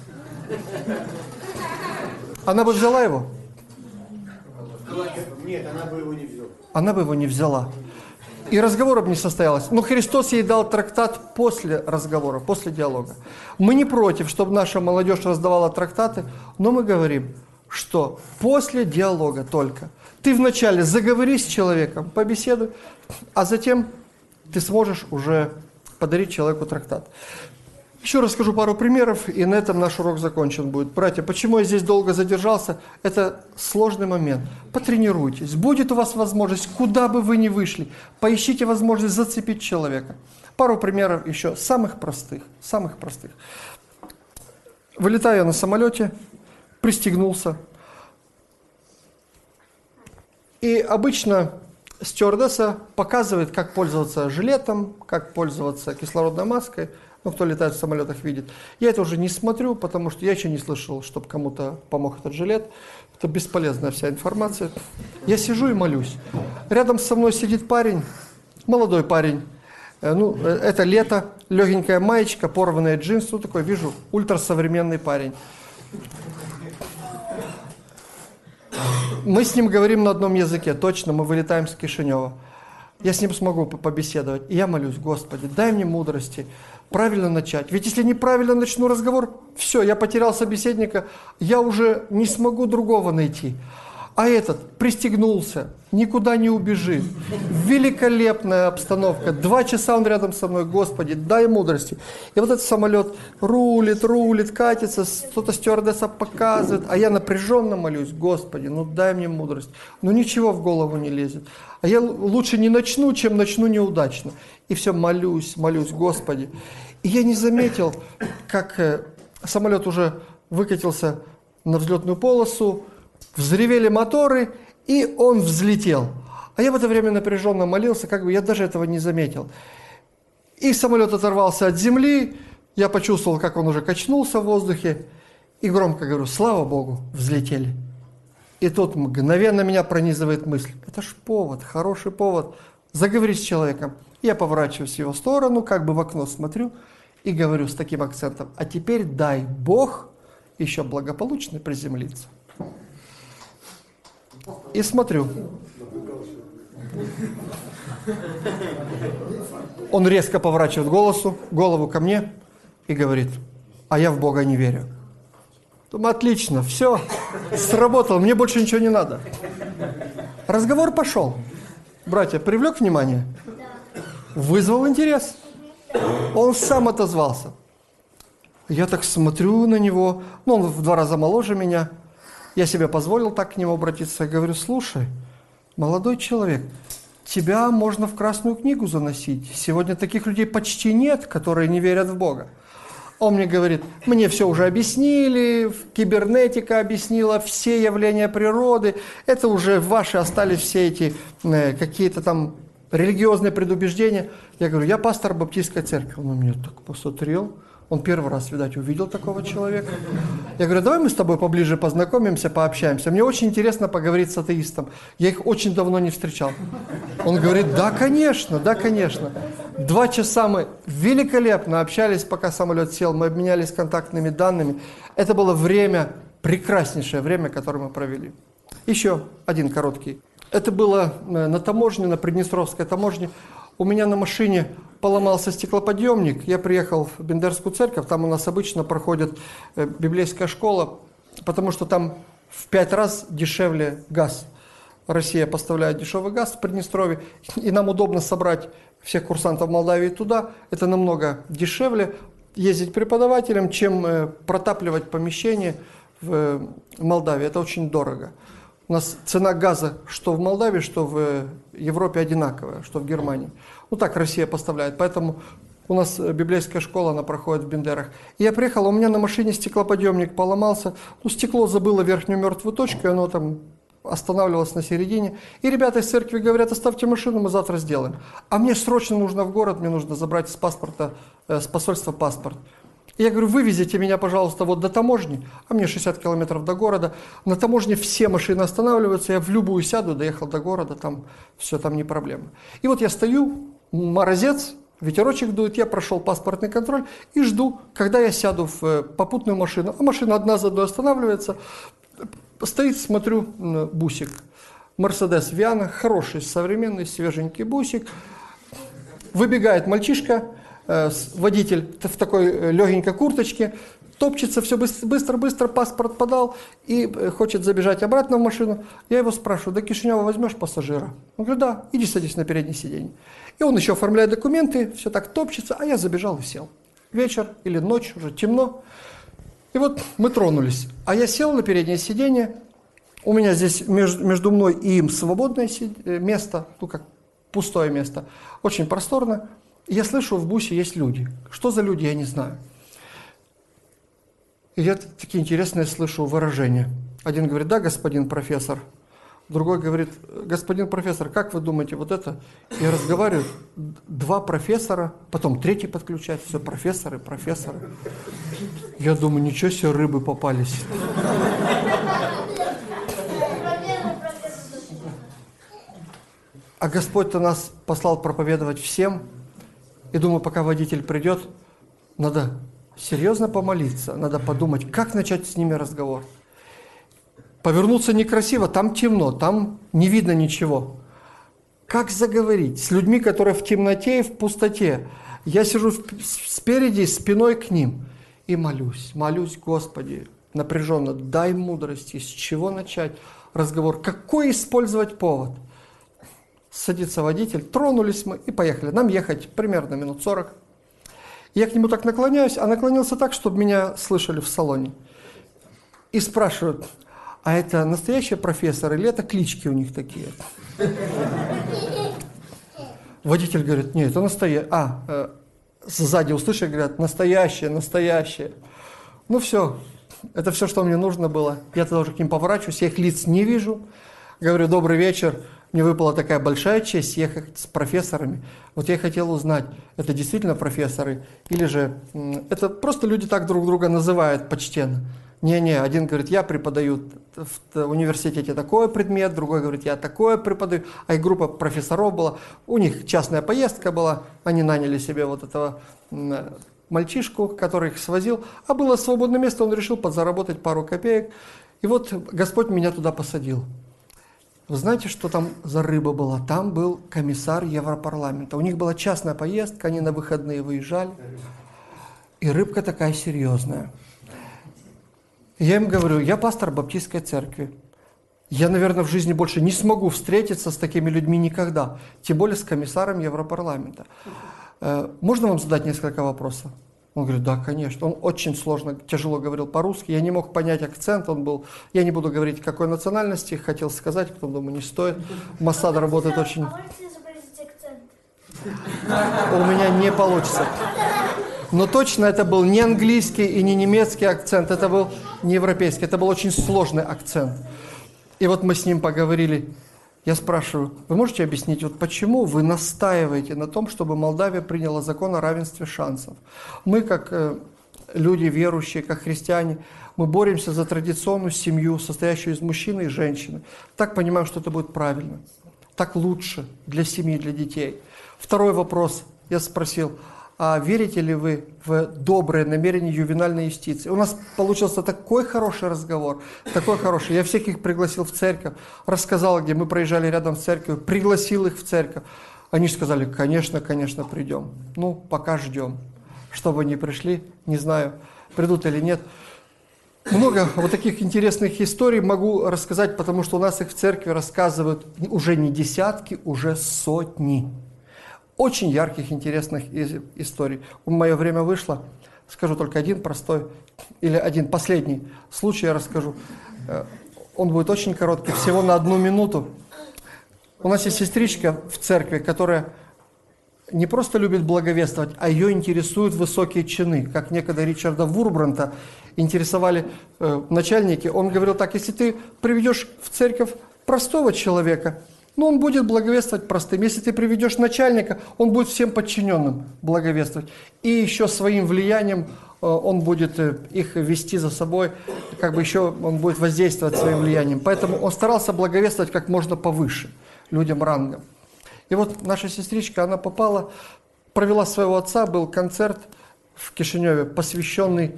она бы взяла его? Нет, она бы его не взяла. Она бы его не взяла. И разговора бы не состоялось. Но Христос ей дал трактат после разговора, после диалога. Мы не против, чтобы наша молодежь раздавала трактаты, но мы говорим, что после диалога только. Ты вначале заговори с человеком, побеседуй, а затем ты сможешь уже подарить человеку трактат. Еще расскажу пару примеров, и на этом наш урок закончен будет. Братья, почему я здесь долго задержался? Это сложный момент. Потренируйтесь. Будет у вас возможность, куда бы вы ни вышли, поищите возможность зацепить человека. Пару примеров еще, самых простых. Вылетаю я на самолете, пристегнулся. И обычно стюардесса показывает, как пользоваться жилетом, как пользоваться кислородной маской. Ну, кто летает в самолетах, видит. Я это уже не смотрю, потому что я еще не слышал, чтобы кому-то помог этот жилет. Это бесполезная вся информация. Я сижу и молюсь. Рядом со мной сидит парень, молодой парень. Это лето, легенькая маечка, порванные джинсы. Ну, такой, вижу, ультрасовременный парень. Мы с ним говорим на одном языке, точно, мы вылетаем с Кишинева. Я с ним смогу побеседовать. И я молюсь, Господи, дай мне мудрости, правильно начать. Ведь если неправильно начну разговор, все, я потерял собеседника, я уже не смогу другого найти. А этот пристегнулся, никуда не убежит. Великолепная обстановка. 2 часа он рядом со мной, Господи, дай мудрости. И вот этот самолет рулит, катится, что-то стюардесса показывает, а я напряженно молюсь, Господи, ну дай мне мудрость. Ну ничего в голову не лезет. А я лучше не начну, чем начну неудачно. И все, молюсь, Господи. И я не заметил, как самолет уже выкатился на взлетную полосу, взревели моторы, и он взлетел. А я в это время напряженно молился, как бы я даже этого не заметил. И самолет оторвался от земли, я почувствовал, как он уже качнулся в воздухе, и громко говорю, слава Богу, взлетели. И тут мгновенно меня пронизывает мысль. Это ж повод, хороший повод. Заговорить с человеком. Я поворачиваюсь в его сторону, как бы в окно смотрю и говорю с таким акцентом. А теперь дай Бог еще благополучно приземлиться. И смотрю. Он резко поворачивает голову ко мне и говорит, а я в Бога не верю. Думаю, отлично, все, сработало, мне больше ничего не надо. Разговор пошел. Братья, привлек внимание? Вызвал интерес. Он сам отозвался. Я так смотрю на него, он в 2 раза моложе меня. Я себе позволил так к нему обратиться. Я говорю, слушай, молодой человек, тебя можно в Красную книгу заносить. Сегодня таких людей почти нет, которые не верят в Бога. Он мне говорит, мне все уже объяснили, кибернетика объяснила, все явления природы. Это уже ваши остались все эти какие-то там религиозные предубеждения. Я говорю, я пастор Баптистской церкви. Он на меня так посмотрел. Он первый раз, видать, увидел такого человека. Я говорю, давай мы с тобой поближе познакомимся, пообщаемся. Мне очень интересно поговорить с атеистом. Я их очень давно не встречал. Он говорит, да, конечно, да, конечно. 2 часа мы великолепно общались, пока самолет сел. Мы обменялись контактными данными. Это было время, прекраснейшее время, которое мы провели. Еще один короткий. Это было на таможне, на Приднестровской таможне. У меня на машине поломался стеклоподъемник. Я приехал в Бендерскую церковь, там у нас обычно проходит библейская школа, потому что там в 5 раз дешевле газ. Россия поставляет дешевый газ в Приднестровье, и нам удобно собрать всех курсантов Молдавии туда. Это намного дешевле ездить преподавателям, чем протапливать помещение в Молдавии. Это очень дорого. У нас цена газа что в Молдавии, что в Европе одинаковая, что в Германии. Ну так Россия поставляет, поэтому у нас библейская школа, она проходит в Бендерах. И я приехал, у меня на машине стеклоподъемник поломался, стекло забыло верхнюю мертвую точку, и оно там останавливалось на середине. И ребята из церкви говорят, оставьте машину, мы завтра сделаем. А мне срочно нужно в город, мне нужно забрать с посольства паспорт. И я говорю, вывезите меня, пожалуйста, вот до таможни, а мне 60 километров до города. На таможне все машины останавливаются, я в любую сяду, доехал до города, там все, там не проблема. И вот я стою, морозец, ветерочек дует, я прошел паспортный контроль и жду, когда я сяду в попутную машину. А машина одна за одной останавливается, стоит, смотрю, бусик. Мерседес Виана, хороший, современный, свеженький бусик. Выбегает мальчишка, водитель в такой легенькой курточке, топчется, все быстро-быстро, паспорт подал и хочет забежать обратно в машину. Я его спрашиваю, до Кишинева возьмешь пассажира? Он говорит, да, иди садись на переднее сиденье. И он еще оформляет документы, все так топчется, а я забежал и сел. Вечер или ночь, уже темно. И вот мы тронулись. А я сел на переднее сиденье, у меня здесь между мной и им свободное место, ну как пустое место, очень просторно. И я слышу, в бусе есть люди. Что за люди, я не знаю. И я такие интересные слышу выражения. Один говорит, да, господин профессор. Другой говорит, господин профессор, как вы думаете, вот это? Я разговариваю, 2 профессора, потом 3-й подключает, все профессоры. Я думаю, ничего себе, рыбы попались. А Господь-то нас послал проповедовать всем. И думаю, пока водитель придет, надо серьезно помолиться, надо подумать, как начать с ними разговор. Повернуться некрасиво, там темно, там не видно ничего. Как заговорить с людьми, которые в темноте и в пустоте? Я сижу спереди, спиной к ним и молюсь, Господи, напряженно, дай мудрости, с чего начать разговор, какой использовать повод. Садится водитель, тронулись мы и поехали. Нам ехать примерно минут 40. Я к нему так наклоняюсь, а наклонился так, чтобы меня слышали в салоне. И спрашивают, а это настоящий профессор или это клички у них такие? Водитель говорит, нет, это настоящий. Сзади услышали, говорят, настоящее. Ну все, это все, что мне нужно было. Я тогда уже к ним поворачиваюсь, я их лиц не вижу. Говорю, добрый вечер. Мне выпала такая большая честь ехать с профессорами. Вот я хотел узнать, это действительно профессоры? Или же это просто люди так друг друга называют почтенно? Не-не, один говорит, я преподаю в университете такой предмет, другой говорит, я такое преподаю. А и группа профессоров была, у них частная поездка была, они наняли себе вот этого мальчишку, который их свозил, а было свободное место, он решил подзаработать пару копеек. И вот Господь меня туда посадил. Вы знаете, что там за рыба была? Там был комиссар Европарламента. У них была частная поездка, они на выходные выезжали. И рыбка такая серьезная. Я им говорю, я пастор Баптистской церкви. Я, наверное, в жизни больше не смогу встретиться с такими людьми никогда. Тем более с комиссаром Европарламента. Можно вам задать несколько вопросов? Он говорит, да, конечно. Он очень сложно, тяжело говорил по-русски. Я не мог понять акцент. Он был, я не буду говорить, какой национальности. Хотел сказать, потом думаю, не стоит. Моссад работает очень... А можете изобразить акцент? У меня не получится. Но точно это был не английский и не немецкий акцент, это был не европейский, это был очень сложный акцент. И вот мы с ним поговорили. Я спрашиваю, вы можете объяснить, вот почему вы настаиваете на том, чтобы Молдавия приняла закон о равенстве шансов? Мы, как люди верующие, как христиане, мы боремся за традиционную семью, состоящую из мужчины и женщины. Так понимаем, что это будет правильно, так лучше для семьи, для детей. Второй вопрос, я спросил, а верите ли вы в доброе намерение ювенальной юстиции? У нас получился такой хороший разговор, такой хороший. Я всех их пригласил в церковь, рассказал, где мы проезжали рядом с церковью, пригласил их в церковь. Они сказали, конечно, конечно, придем. Ну, пока ждем. Чтобы они пришли, не знаю, придут или нет. Много вот таких интересных историй могу рассказать, потому что у нас их в церкви рассказывают уже не десятки, уже сотни. Очень ярких, интересных историй. В мое время вышло. Скажу только один простой, или один последний случай я расскажу. Он будет очень короткий, всего на 1 минуту. У нас есть сестричка в церкви, которая не просто любит благовествовать, а ее интересуют высокие чины. Как некогда Ричарда Вурбранта интересовали начальники. Он говорил так, если ты приведешь в церковь простого человека, но он будет благовествовать простым. Если ты приведешь начальника, он будет всем подчиненным благовествовать. И еще своим влиянием он будет их вести за собой, как бы еще он будет воздействовать своим влиянием. Поэтому он старался благовествовать как можно повыше людям рангом. И вот наша сестричка, она попала, провела своего отца, был концерт в Кишиневе, посвященный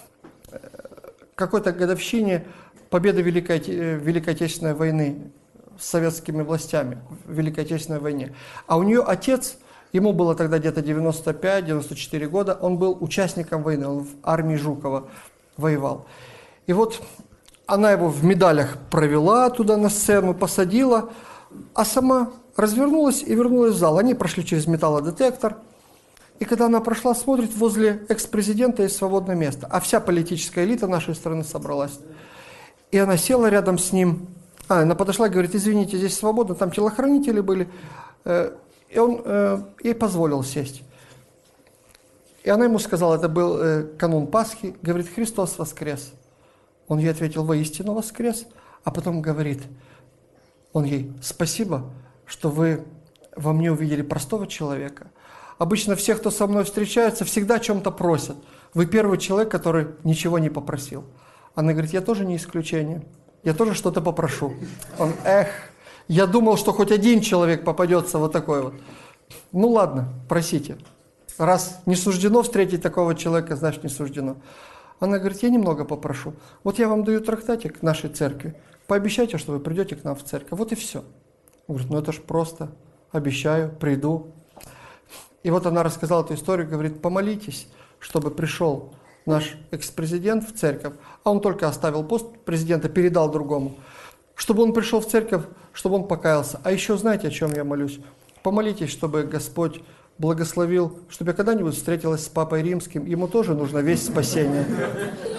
какой-то годовщине победы Великой Отечественной войны с советскими властями в Великой Отечественной войне. А у нее отец, ему было тогда где-то 95-94 года, он был участником войны, он в армии Жукова воевал. И вот она его в медалях провела туда на сцену, посадила, а сама развернулась и вернулась в зал. Они прошли через металлодетектор. И когда она прошла, смотрит, возле экс-президента есть свободное место. А вся политическая элита нашей страны собралась. И она села рядом с ним. Она подошла и говорит, извините, здесь свободно, там телохранители были. И он ей позволил сесть. И она ему сказала, это был канун Пасхи, говорит, Христос воскрес. Он ей ответил, воистину воскрес. А потом говорит, он ей, спасибо, что вы во мне увидели простого человека. Обычно все, кто со мной встречаются, всегда о чем-то просят. Вы первый человек, который ничего не попросил. Она говорит, я тоже не исключение. Я тоже что-то попрошу. Он, я думал, что хоть один человек попадется вот такой вот. Ну ладно, просите. Раз не суждено встретить такого человека, значит не суждено. Она говорит, я немного попрошу. Вот я вам даю трактатик нашей церкви. Пообещайте, что вы придете к нам в церковь. Вот и все. Он говорит, ну это же просто. Обещаю, приду. И вот она рассказала эту историю, говорит, помолитесь, чтобы пришел наш экс-президент в церковь, а он только оставил пост президента, передал другому, чтобы он пришел в церковь, чтобы он покаялся. А еще знаете, о чем я молюсь? Помолитесь, чтобы Господь благословил, чтобы я когда-нибудь встретилась с Папой Римским, ему тоже нужна весть спасения.